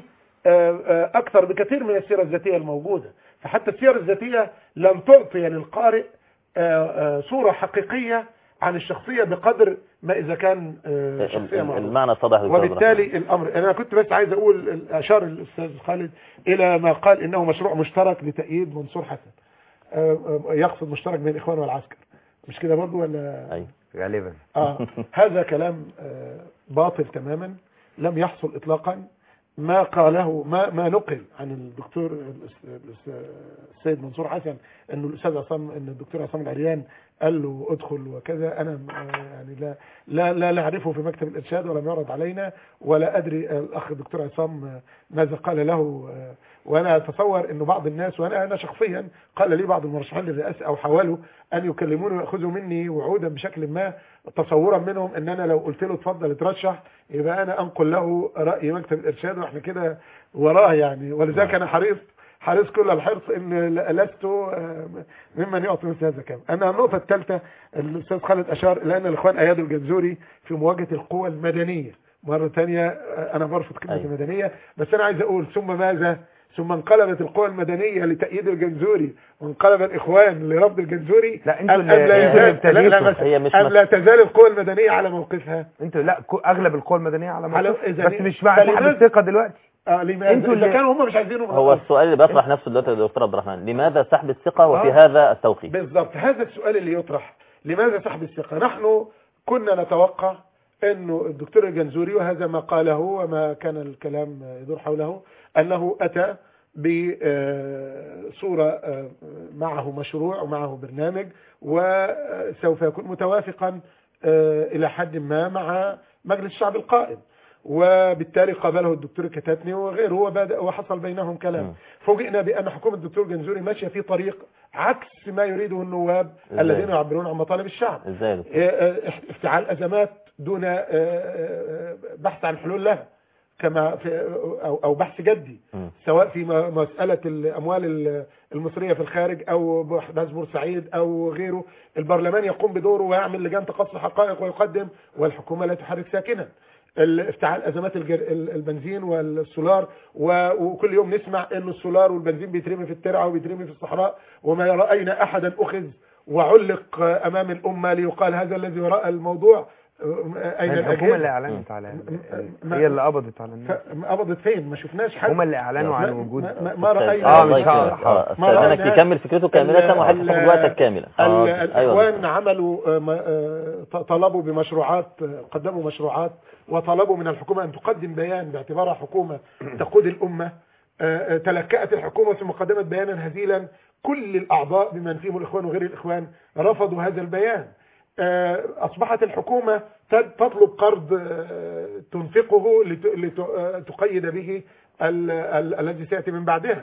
اكثر بكثير من السيره الذاتيه الموجوده، فحتى السيره الذاتيه لن تعطي للقارئ صوره حقيقيه عن الشخصيه بقدر ما اذا كان شخصيه معروفه. المعنى اتضح. وبالتالي الامر انا كنت بس عايز اقول اشار الاستاذ خالد الى ما قال انه مشروع مشترك لتأييد منصور حسن، يقصد مشترك بين الاخوان والعسكر، مش كده برضه ولا؟ ايوه غالبا. اه هذا كلام آه باطل تماما، لم يحصل اطلاقا. ما قاله ما ما نقل عن الدكتور السيد منصور حسن انه الاستاذ عصام ان الدكتور عصام العريان قال له ادخل وكذا، انا يعني لا لا لا نعرفه في مكتب الارشاد ولم يعرض علينا، ولا ادري الاخ الدكتور عصام ماذا قال له. وانا اتصور انه بعض الناس وانا انا شخصيا قال لي بعض المرشحين للرئاسه او حاولوا ان يكلموني وياخذوا مني وعودا بشكل ما، تصورا منهم ان انا لو قلت له اتفضل اترشح يبقى انا انقل له راي مكتب الارشاد واحنا كده وراه يعني. ولذلك انا حريص حريص كل الحرص ان لست ممن يعطي مثل هذا الكلام. انا النقطه الثالثه الاستاذ خالد اشار الى ان الاخوان ايادوا الجنزوري في مواجهه القوى المدنيه. مره ثانيه انا برفض كلمه أيوة. المدنيه، بس انا عايز اقول ثم ماذا؟ ثم انقلبت القوى المدنيه لتأييد الجنزوري وانقلب الاخوان لرفض الجنزوري. لا انتوا اللي هي مش ام لا تزال القوى المدنيه على موقفها. انتوا لا اغلب القوى المدنيه على موقفها، بس مش مع فلماذا... الثقه دلوقتي. اه لماذا؟ انتوا اللي كانوا هم مش عايزينه. هو السؤال اللي بيطرح نفسه دلوقتي يا دكتور عبد الرحمن، لماذا سحب الثقه وفي آه. هذا التوقيت؟ بالضبط هذا السؤال اللي يطرح، لماذا سحب الثقه؟ نحن كنا نتوقع انه الدكتور الجنزوري وهذا ما قاله وما كان الكلام يدور حوله انه اتى بصورة معه مشروع ومعه برنامج وسوف يكون متوافقا إلى حد ما مع مجلس الشعب القائم، وبالتالي قابله الدكتور الكتاتني وغيره وبدأ وحصل بينهم كلام. فوجئنا بأن حكومة الدكتور جنزوري ماشية في طريق عكس ما يريده النواب الذين يعبرون عن مطالب الشعب. افتعال أزمات دون بحث عن حلول لها كما في أو, أو بحث جدي م. سواء في مسألة الأموال المصرية في الخارج أو بحث بورسعيد أو غيره. البرلمان يقوم بدوره ويعمل لجان تقصي حقائق ويقدم، والحكومة لا تحرك ساكنا. افتعال أزمات البنزين والسولار، وكل يوم نسمع أن السولار والبنزين بيترمي في الترعة وبيترمي في الصحراء، وما رأينا أحدا أخذ وعلق أمام الأمة ليقال هذا الذي وراء الموضوع. أين الحكومة اللي اعلنت على هي اللي قبضت على الناس؟ قبضت فين؟ ما شفناش حاجه. هم اللي اعلنوا عن وجود ما, ما راينا. اه مش اه ما انك تكمل فكرته كامله وهتاخد وقتك كاملا. الاخوان عملوا طلبوا بمشروعات، قدموا مشروعات وطلبوا من الحكومه ان تقدم بيان باعتبارها حكومه تقود الامه. تلكأت الحكومه ثم قدمت بيانا هزيلا، كل الاعضاء بمن فيهم الاخوان وغير الاخوان رفضوا هذا البيان. أصبحت الحكومة تطلب قرض تنفقه لتقيد به الذي سيأتي من بعدها.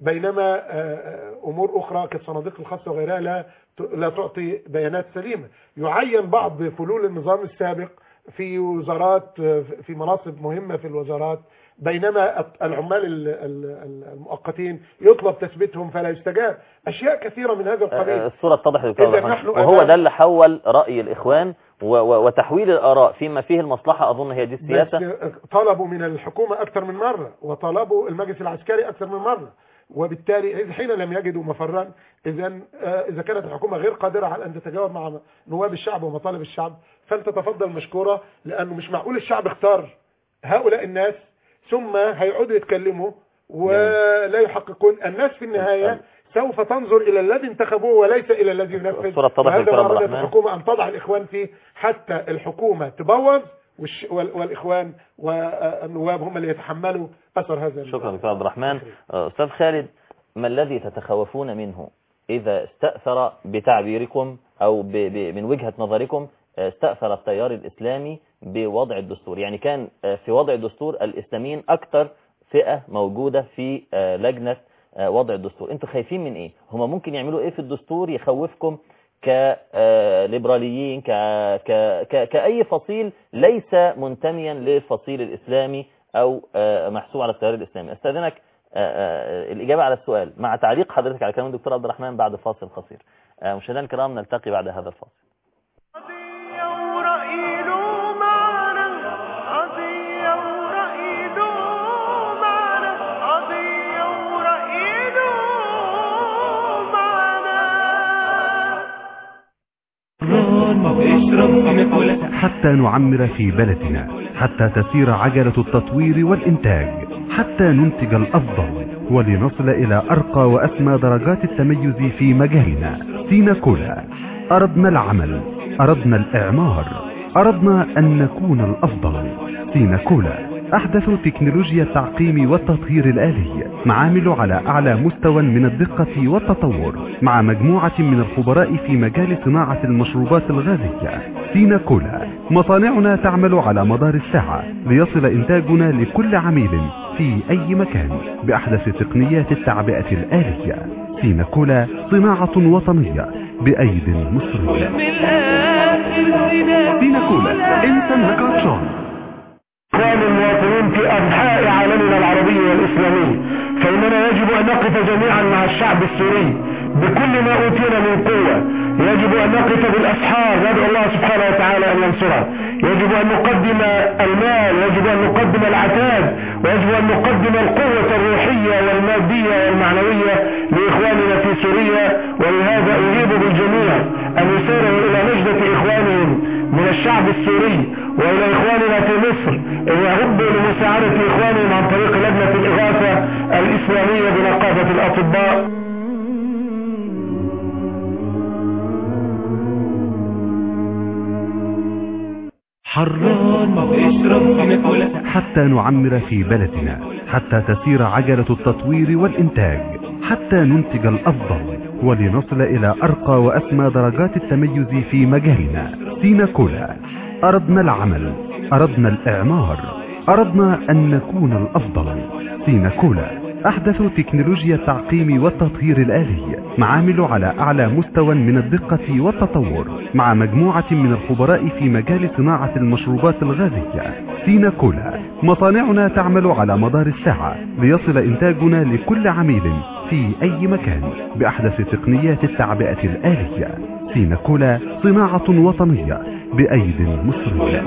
بينما أمور أخرى كالصناديق الخاصة وغيرها لا لا تعطي بيانات سليمة. يعين بعض فلول النظام السابق في وزارات في مناصب مهمة في الوزارات، بينما العمال المؤقتين يطلب تثبيتهم فلا يستجاب. أشياء كثيرة من هذا القبيل. الصورة اتضحت دكتور، وهو ده اللي حول رأي الإخوان وتحويل الآراء فيما فيه المصلحة. أظن هي دي السياسة. طلبوا من الحكومة أكثر من مرة، وطلبوا المجلس العسكري أكثر من مرة، وبالتالي حين لم يجدوا مفرا، إذا إذا كانت الحكومة غير قادرة على أن تتجاوب مع نواب الشعب ومطالب الشعب فلتتفضل مشكورة، لأنه مش معقول الشعب اختار هؤلاء الناس ثم هيقعدوا يتكلموا ولا يحققون. الناس في النهاية سوف تنظر إلى الذي انتخبوه وليس إلى الذي ينفذ، وهذا ما أرادت الحكومة أن تضع الإخوان فيه، حتى الحكومة تبوظ والإخوان والنواب هم اللي يتحملوا أثر هذا. شكرا دكتور عبد الرحمن. أستاذ خالد، ما الذي تتخوفون منه إذا استأثر بتعبيركم أو ب ب من وجهة نظركم استأثر التيار الإسلامي بوضع الدستور؟ يعني كان في وضع الدستور الإسلاميين أكثر فئة موجودة في لجنة وضع الدستور. انتوا خايفين من ايه؟ هما ممكن يعملوا ايه في الدستور يخوفكم كليبراليين ك... ك... ك... كأي فصيل ليس منتميا للفصيل الإسلامي أو محسوب على التيار الإسلامي؟ استاذنك الإجابة على السؤال مع تعليق حضرتك على كلام الدكتور عبد الرحمن بعد فاصل قصير. مشاهدينا الكرام، نلتقي بعد هذا الفاصل. حتى نعمر في بلدنا، حتى تسير عجلة التطوير والإنتاج، حتى ننتج الأفضل ولنصل إلى أرقى وأسمى درجات التميز في مجالنا. سيناكولا، أردنا العمل، أردنا الإعمار، أردنا أن نكون الأفضل. سيناكولا، أحدث تكنولوجيا التعقيم والتطهير الآلي، معامل على أعلى مستوى من الدقة والتطور، مع مجموعة من الخبراء في مجال صناعة المشروبات الغازية. سيناكولا، مصانعنا تعمل على مدار الساعة ليصل إنتاجنا لكل عميل في أي مكان بأحدث تقنيات التعبئة الآلية. سيناكولا، صناعة وطنية بأيد مصرية. سيناكولا، انت النكاتشون. إخوان المواطنين في أنحاء عالمنا العربي والإسلامي، فإننا يجب أن نقف جميعا مع الشعب السوري بكل ما أوتينا من قوة. يجب أن نقف بالأسحار ندعو الله سبحانه وتعالى أن ينصره. يجب أن نقدم المال، يجب أن نقدم العتاد، ويجب أن نقدم القوة الروحية والمادية والمعنوية لإخواننا في سوريا. ولهذا أجيب بالجميع أن يسيروا إلى نجدة إخوانهم من الشعب السوري وإلى إخواننا في مصر، أن يهبوا لمساعدة إخوانهم عن طريق لجنة الإغاثة الإسلامية بنقابة الأطباء. حران اشرب حتى نعمر في بلدنا، حتى تسير عجلة التطوير والإنتاج، حتى ننتج الأفضل ولنصل إلى أرقى وأسمى درجات التميز في مجالنا. سيناكولا، أردنا العمل، أردنا الإعمار، أردنا أن نكون الأفضل. سيناكولا، أحدث تكنولوجيا التعقيم والتطهير الآلي، معامل على أعلى مستوى من الدقة والتطور، مع مجموعة من الخبراء في مجال صناعة المشروبات الغازية. سيناكولا، مصانعنا تعمل على مدار الساعة ليصل إنتاجنا لكل عميل في أي مكان بأحدث تقنيات التعبئة الآلية. سيناكولا، صناعة وطنية بأيد مصرية.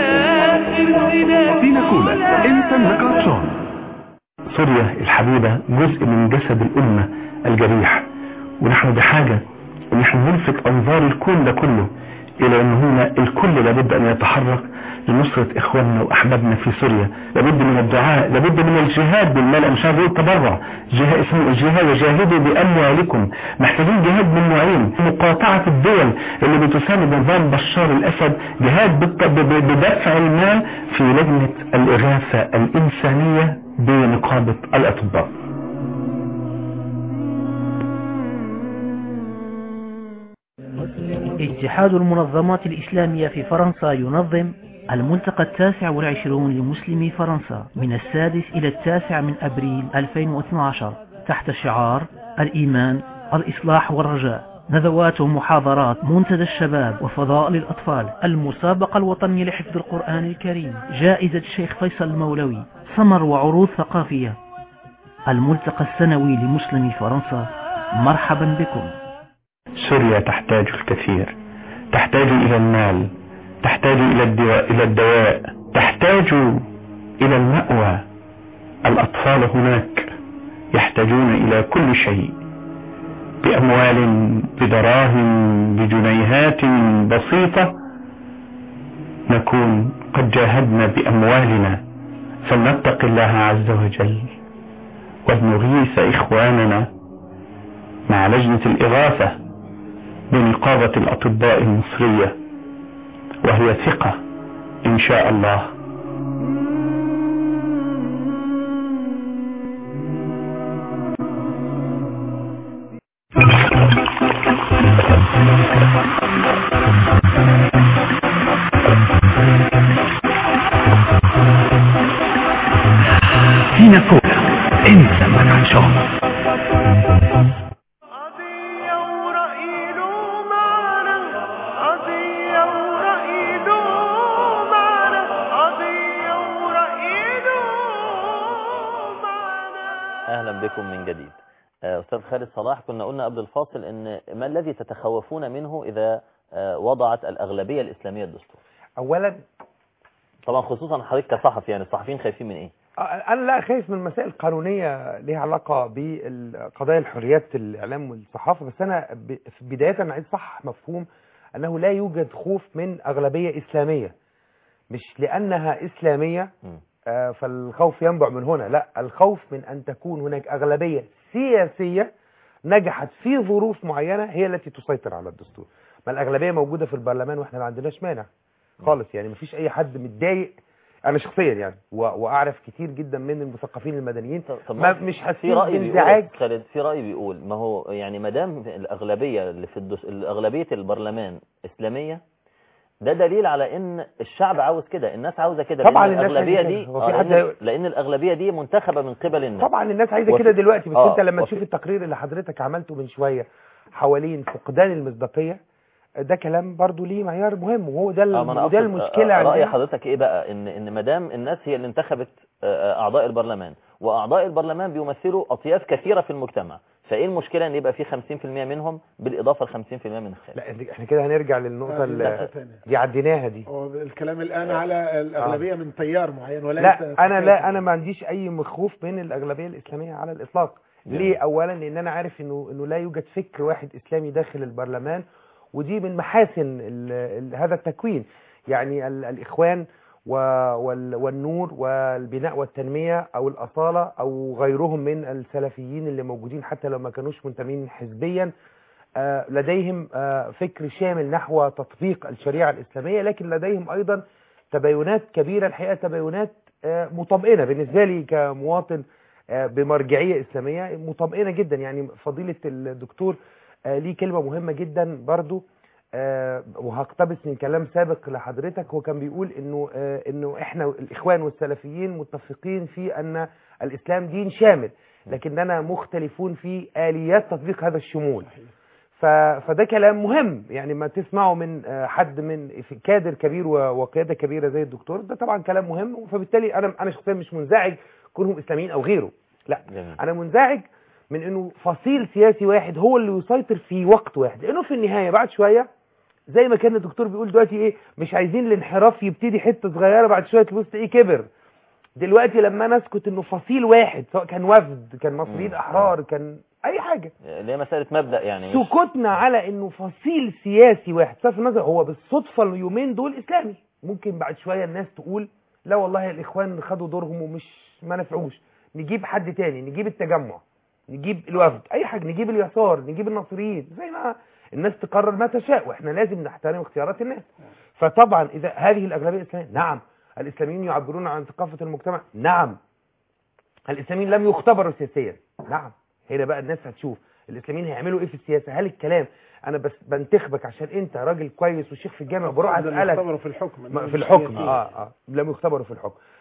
سيناكولا، انت النكاتشون. سوريا الحبيبة جزء من جسد الأمة الجريح، ونحن بحاجة ان نحن نلفت انظار الكون ده كله الى ان هنا الكل لابد ان يتحرك لنصرة اخواننا واحبابنا في سوريا. لابد من الدعاء، لابد من الجهاد بالمال، مش هقول تبرع، جهاد اسمه الجهاد، وجاهدوا باموالكم. محتاجين جهاد من نوعين: مقاطعة الدول اللي بتساند نظام بشار الاسد، جهاد بدفع المال في لجنة الاغاثة الانسانية بنقابة الاطباء. اتحاد المنظمات الإسلامية في فرنسا ينظم الملتقى التاسع والعشرون لمسلمي فرنسا من السادس إلى التاسع من أبريل ألفين واثني عشر تحت شعار الإيمان الإصلاح والرجاء. ندوات ومحاضرات، منتدى الشباب وفضائل الأطفال، المسابقة الوطنية لحفظ القرآن الكريم، جائزة الشيخ فيصل المولوي، سمر وعروض ثقافية، الملتقى السنوي لمسلمي فرنسا. مرحبا بكم. سوريا تحتاج الكثير، تحتاج إلى المال، تحتاج إلى الدواء, إلى الدواء تحتاج إلى المأوى. الأطفال هناك يحتاجون إلى كل شيء، بأموال، بدراهم، بجنيهات بسيطة نكون قد جاهدنا بأموالنا. فلنتق الله عز وجل ولنغيث إخواننا مع لجنة الإغاثة بنقابة الأطباء المصرية، وهي ثقة إن شاء الله. فينا كولا انت مكان شغل. أهلا بكم من جديد. أستاذ خالد صلاح، كنا قلنا قبل الفاصل إن ما الذي تتخوفون منه إذا وضعت الأغلبية الإسلامية الدستور؟ أولا طبعا خصوصا حضرتك كصحفي، يعني الصحفيين خايفين من إيه؟ أنا لا خايف من مسائل قانونية لها علاقة بقضايا الحريات الإعلام والصحافة، بس أنا بداية أنا عايز صح مفهوم أنه لا يوجد خوف من أغلبية إسلامية، مش لأنها إسلامية آه فالخوف ينبع من هنا، لا، الخوف من أن تكون هناك أغلبية سياسية نجحت في ظروف معينة هي التي تسيطر على الدستور. ما الأغلبية موجودة في البرلمان وإحنا ما عندناش مانع خالص، يعني ما فيش أي حد متضايق. أنا شخصيا يعني وأعرف كتير جدا من المثقفين المدنيين ما مش حاسين بانزعاج. خالد، في رأي بيقول ما هو يعني ما دام الأغلبية اللي في الدس... الأغلبية البرلمان إسلامية، ده دليل على ان الشعب عاوز كده، الناس عاوزه كده. طبعا لان الاغلبيه دي آه لأن, لان الاغلبيه دي منتخبه من قبل الناس. طبعا الناس عايزه كده دلوقتي، بس آه انت لما تشوف التقرير اللي حضرتك عملته من شويه حوالين فقدان المصداقيه، ده كلام برضو ليه معيار مهم، وهو ده آه ده المشكله. آه راي حضرتك ايه بقى؟ ان ان ما دام الناس هي اللي انتخبت اعضاء البرلمان، واعضاء البرلمان بيمثلوا اطياف كثيره في المجتمع، فايه المشكله ان يبقى في خمسين في المية منهم بالاضافه ل خمسين في المية من الخارج؟ لا احنا كده هنرجع للنقطه اللي دي عديناها دي. هو الكلام الان على الاغلبيه آه. من تيار معين، ولا لا انا لا انا ما عنديش اي مخوف من الاغلبيه الاسلاميه على الاطلاق. جميل. ليه؟ اولا لان انا عارف انه انه لا يوجد فكر واحد اسلامي داخل البرلمان، ودي من محاسن ال ال هذا التكوين. يعني ال الاخوان والنور والبناء والتنمية أو الأصالة أو غيرهم من السلفيين اللي موجودين حتى لو ما كانوش منتمين حزبيا، لديهم فكر شامل نحو تطبيق الشريعة الإسلامية، لكن لديهم أيضا تباينات كبيرة، الحقيقة تباينات مطمئنة بالنسبة لي كمواطن بمرجعية إسلامية، مطمئنة جدا. يعني فضيلة الدكتور ليه كلمة مهمة جدا برضو، أه وهقتبس من كلام سابق لحضرتك. هو كان بيقول انه أه انه احنا الاخوان والسلفيين متفقين في ان الاسلام دين شامل، لكننا مختلفون في اليات تطبيق هذا الشمول. فده كلام مهم، يعني ما تسمعه من حد من كادر كبير وقياده كبيره زي الدكتور، ده طبعا كلام مهم. فبالتالي انا انا شخصيا مش منزعج كونهم اسلاميين او غيره، لا جميل. انا منزعج من انه فصيل سياسي واحد هو اللي يسيطر في وقت واحد، لانه في النهايه بعد شويه زي ما كان الدكتور بيقول دلوقتي ايه، مش عايزين الانحراف يبتدي حته صغيره بعد شويه تبص ايه كبر. دلوقتي لما نسكت انه فصيل واحد، سواء كان وفد، كان مصريين احرار، كان اي حاجه، اللي هي مساله مبدا، يعني سكوتنا على انه فصيل سياسي واحد صرف النظر هو بالصدفه اليومين دول اسلامي، ممكن بعد شويه الناس تقول لا والله الاخوان خدوا دورهم ومش ما نفعوش، نجيب حد تاني، نجيب التجمع، نجيب الوفد، اي حاجه، نجيب اليسار، نجيب الناصريين، زي ما الناس تقرر ما تشاء، واحنا لازم نحترم اختيارات الناس. فطبعا اذا هذه الاغلبيه الاسلاميه، نعم الاسلاميين يعبرون عن ثقافه المجتمع، نعم الاسلاميين لم يختبروا سياسيا، نعم. هنا بقى الناس هتشوف الاسلاميين هيعملوا ايه في السياسه. هل الكلام انا بس بنتخبك عشان انت راجل كويس وشيخ في الجامع، بروح اسالك لم يختبروا في الحكم في الحكم اه اه لم يختبروا في الحكم.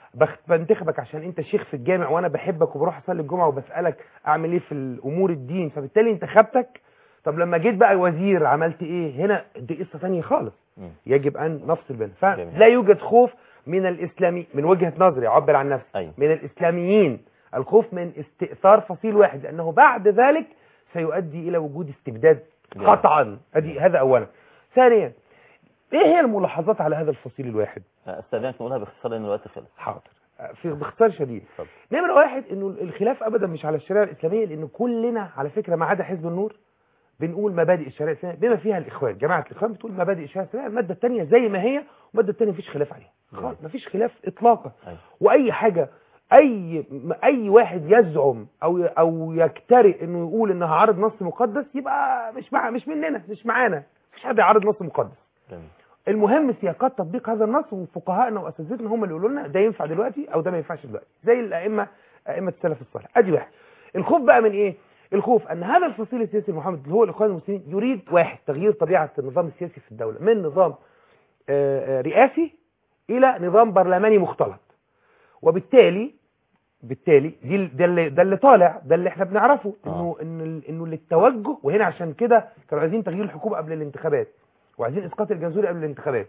بخ- بنتخبك عشان انت شيخ في الجامع وانا بحبك وبروح اصلي الجمعه وبسالك اعمل ايه في الامور الدين، فبالتالي انتخبتك. طب لما جيت بقى وزير عملت ايه؟ هنا دي قصه ثانيه خالص. يجب ان نفصل بينها. فلا يوجد خوف من الاسلامي من وجهه نظري، اعبر عن نفسي، أيوة. من الاسلاميين الخوف من استئثار فصيل واحد، لانه بعد ذلك سيؤدي الى وجود استبداد قطعا. ادي هذا اولا. ثانيا، ايه هي الملاحظات على هذا الفصيل الواحد؟ استاذنك نقولها باختصار لان الوقت خلص. حاضر. في باختصار شديد. نمرة واحد، انه الخلاف ابدا مش على الشريعه الاسلاميه، لان كلنا على فكره ما عدا حزب النور بنقول مبادئ الشريعه الاسلاميه بما فيها الاخوان. جماعه الاخوان بتقول مبادئ الشريعه الاسلاميه، الماده الثانيه زي ما هي، والماده الثانيه مفيش خلاف عليها خالص، مفيش خلاف اطلاقا. واي حاجه اي اي واحد يزعم او او يكترئ انه يقول انها عارض نص مقدس يبقى مش مع مش مننا، مش معانا. مفيش حد يعارض نص مقدس. المهم سياقات تطبيق هذا النص، وفقهائنا واساتذتنا هم اللي يقولوا لنا ده ينفع دلوقتي او ده ما ينفعش دلوقتي، زي الائمه ائمه السلف الصالح. ادي واحد. الخوف بقى من ايه؟ الخوف ان هذا الفصيل السياسي المحمد اللي هو الاخوان المسلمين يريد واحد تغيير طبيعه النظام السياسي في الدوله من نظام رئاسي الى نظام برلماني مختلط. وبالتالي بالتالي دي ده اللي ده اللي طالع، ده اللي احنا بنعرفه انه انه انه للتوجه. وهنا عشان كده كانوا عايزين تغيير الحكومه قبل الانتخابات، وعايزين اسقاط الجنزوري قبل الانتخابات.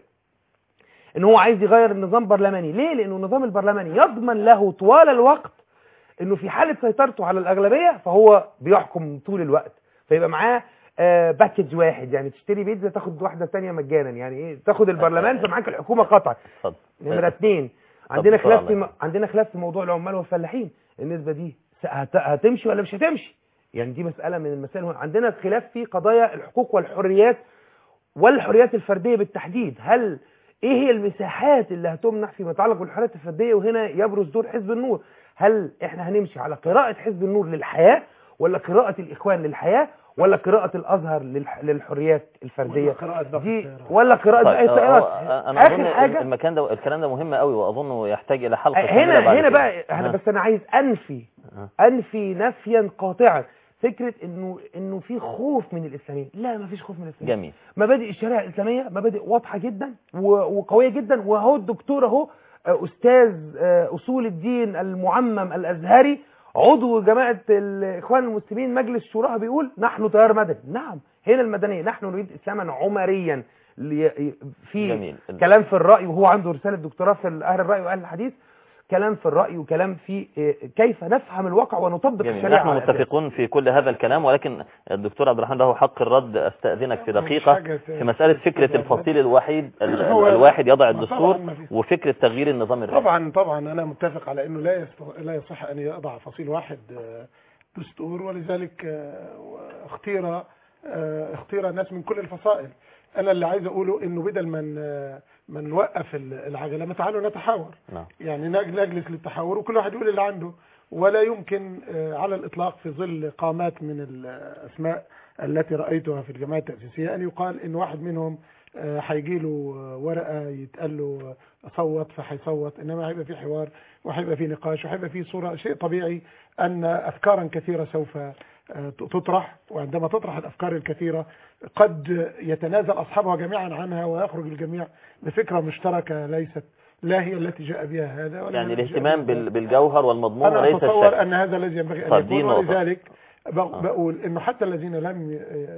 ان هو عايز يغير النظام البرلماني. ليه؟ لانه النظام البرلماني يضمن له طوال الوقت انه في حاله سيطرته على الاغلبيه فهو بيحكم طول الوقت، فيبقى معاه آه باكج واحد، يعني تشتري بيتزا تاخد واحده ثانيه مجانا، يعني ايه تاخد البرلمان فمعاك الحكومه قطعا. نمره اثنين، عندنا خلاف في م... عندنا خلاف في موضوع العمال والفلاحين. النسبه دي هت... هتمشي ولا مش هتمشي؟ يعني دي مساله من المسائل. عندنا خلاف في قضايا الحقوق والحريات والحريات الفرديه بالتحديد. هل ايه هي المساحات اللي هتمنح فيما يتعلق بالحريات الفرديه؟ وهنا يبرز دور حزب النور. هل احنا هنمشي على قراءه حزب النور للحياه، ولا قراءه الاخوان للحياه، ولا قراءه الازهر للح... للحريات الفرديه دي، ولا قراءه طيب. اي سيارات؟ انا اظن حاجة المكان ده الكلام ده مهم قوي، واظنه يحتاج الى حلقه هنا هنا بقى انا بس انا عايز انفي انفي نفيا قاطعا فكره انه انه في خوف من الاسلاميين. لا، ما فيش خوف من الاسلاميين. جميل. مبادئ الشريعه الاسلاميه مبادئ واضحه جدا وقويه جدا. وهو الدكتور اهو استاذ اصول الدين المعمم الازهري عضو جماعه الاخوان المسلمين مجلس شورى بيقول نحن تيار مدني. نعم، هنا المدنيه. نحن نريد اسلاما عمريا في جميل. كلام في الراي، وهو عنده رساله دكتوراه في اهل الراي واهل الحديث. كلام في الرأي وكلام في كيف نفهم الواقع ونطبق جميل. الشريعة. نحن متفقون في كل هذا الكلام، ولكن الدكتور عبد الرحمن له حق الرد. استأذنك في دقيقة في مسألة فكرة الفصيل الوحيد الواحد يضع الدستور وفكرة تغيير النظام الرئاسي. طبعا طبعا أنا متفق على أنه لا لا يصح أن يضع فصيل واحد دستور، ولذلك اختير اختير الناس من كل الفصائل. أنا اللي عايز أقوله إنه بدل من من نوقف العجلة ما تعالوا نتحاور. نعم. يعني نجلس للتحاور وكل واحد يقول اللي عنده، ولا يمكن على الإطلاق في ظل قامات من الأسماء التي رأيتها في الجماعة التأسيسية أن يقال إن واحد منهم هيجي له ورقة يتقال له صوت فهيصوت، إنما هيبقى في حوار وهيبقى في نقاش وهيبقى في صورة. شيء طبيعي أن أفكارا كثيرة سوف تطرح، وعندما تطرح الأفكار الكثيرة قد يتنازل أصحابها جميعا عنها ويخرج الجميع بفكرة مشتركة ليست لا هي التي جاء بها هذا ولا يعني الاهتمام بالجوهر والمضمون وليس الشكل. أنا أتصور أن هذا الذي ينبغي أن يكون، ولذلك بقول إنه حتى الذين لم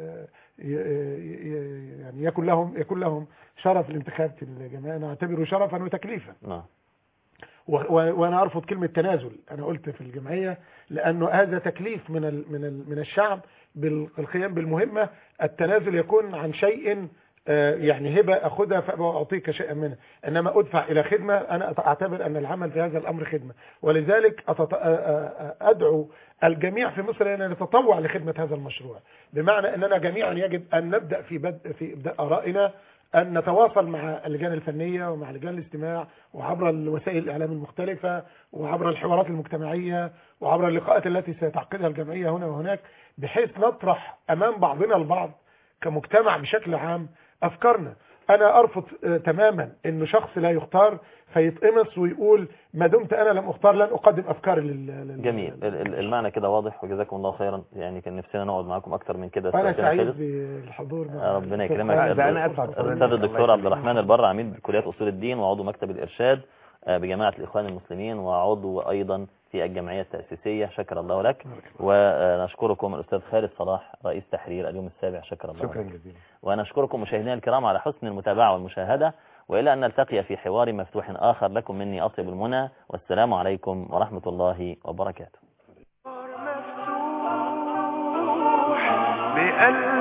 يعني يكون لهم يكون لهم شرف الانتخاب في الجماعة نعتبره شرفا وتكليفا. نعم. وانا ارفض كلمه تنازل. انا قلت في الجمعيه لانه هذا تكليف من ال من ال من الشعب بالقيام بالمهمه. التنازل يكون عن شيء يعني هبه اخذها فاعطيك شيئا منها، انما ادفع الى خدمه انا اعتبر ان العمل في هذا الامر خدمه. ولذلك ادعو الجميع في مصر ان نتطوع لخدمه هذا المشروع، بمعنى اننا جميعا يجب ان نبدا في بدء في ابداء ارائنا، أن نتواصل مع اللجان الفنية ومع لجان الاستماع وعبر الوسائل الإعلام المختلفة وعبر الحوارات المجتمعية وعبر اللقاءات التي ستعقدها الجمعية هنا وهناك، بحيث نطرح أمام بعضنا البعض كمجتمع بشكل عام أفكارنا. أنا أرفض تماما أنه شخص لا يختار فيتقمص ويقول ما دمت أنا لم أختار لن أقدم أفكاري لل... جميل. المعنى كده واضح وجزاكم الله خيرا. يعني كان نفسنا نقعد معاكم أكتر من كده. أنا سعيد بالحضور. ربنا يكرمك. الأستاذ الدكتور عبد الرحمن البر، عميد كلية أصول الدين وعضو مكتب الإرشاد، بجماعة الإخوان المسلمين وعضو أيضا في الجمعية التأسيسية. شكر الله لك. ونشكركم الأستاذ خالد صلاح رئيس تحرير اليوم السابع. شكر الله شكرا لك. جزيلا. ونشكركم مشاهدينا الكرام على حسن المتابعة والمشاهدة، وإلى أن نلتقي في حوار مفتوح آخر، لكم مني أطيب المنى، والسلام عليكم ورحمة الله وبركاته.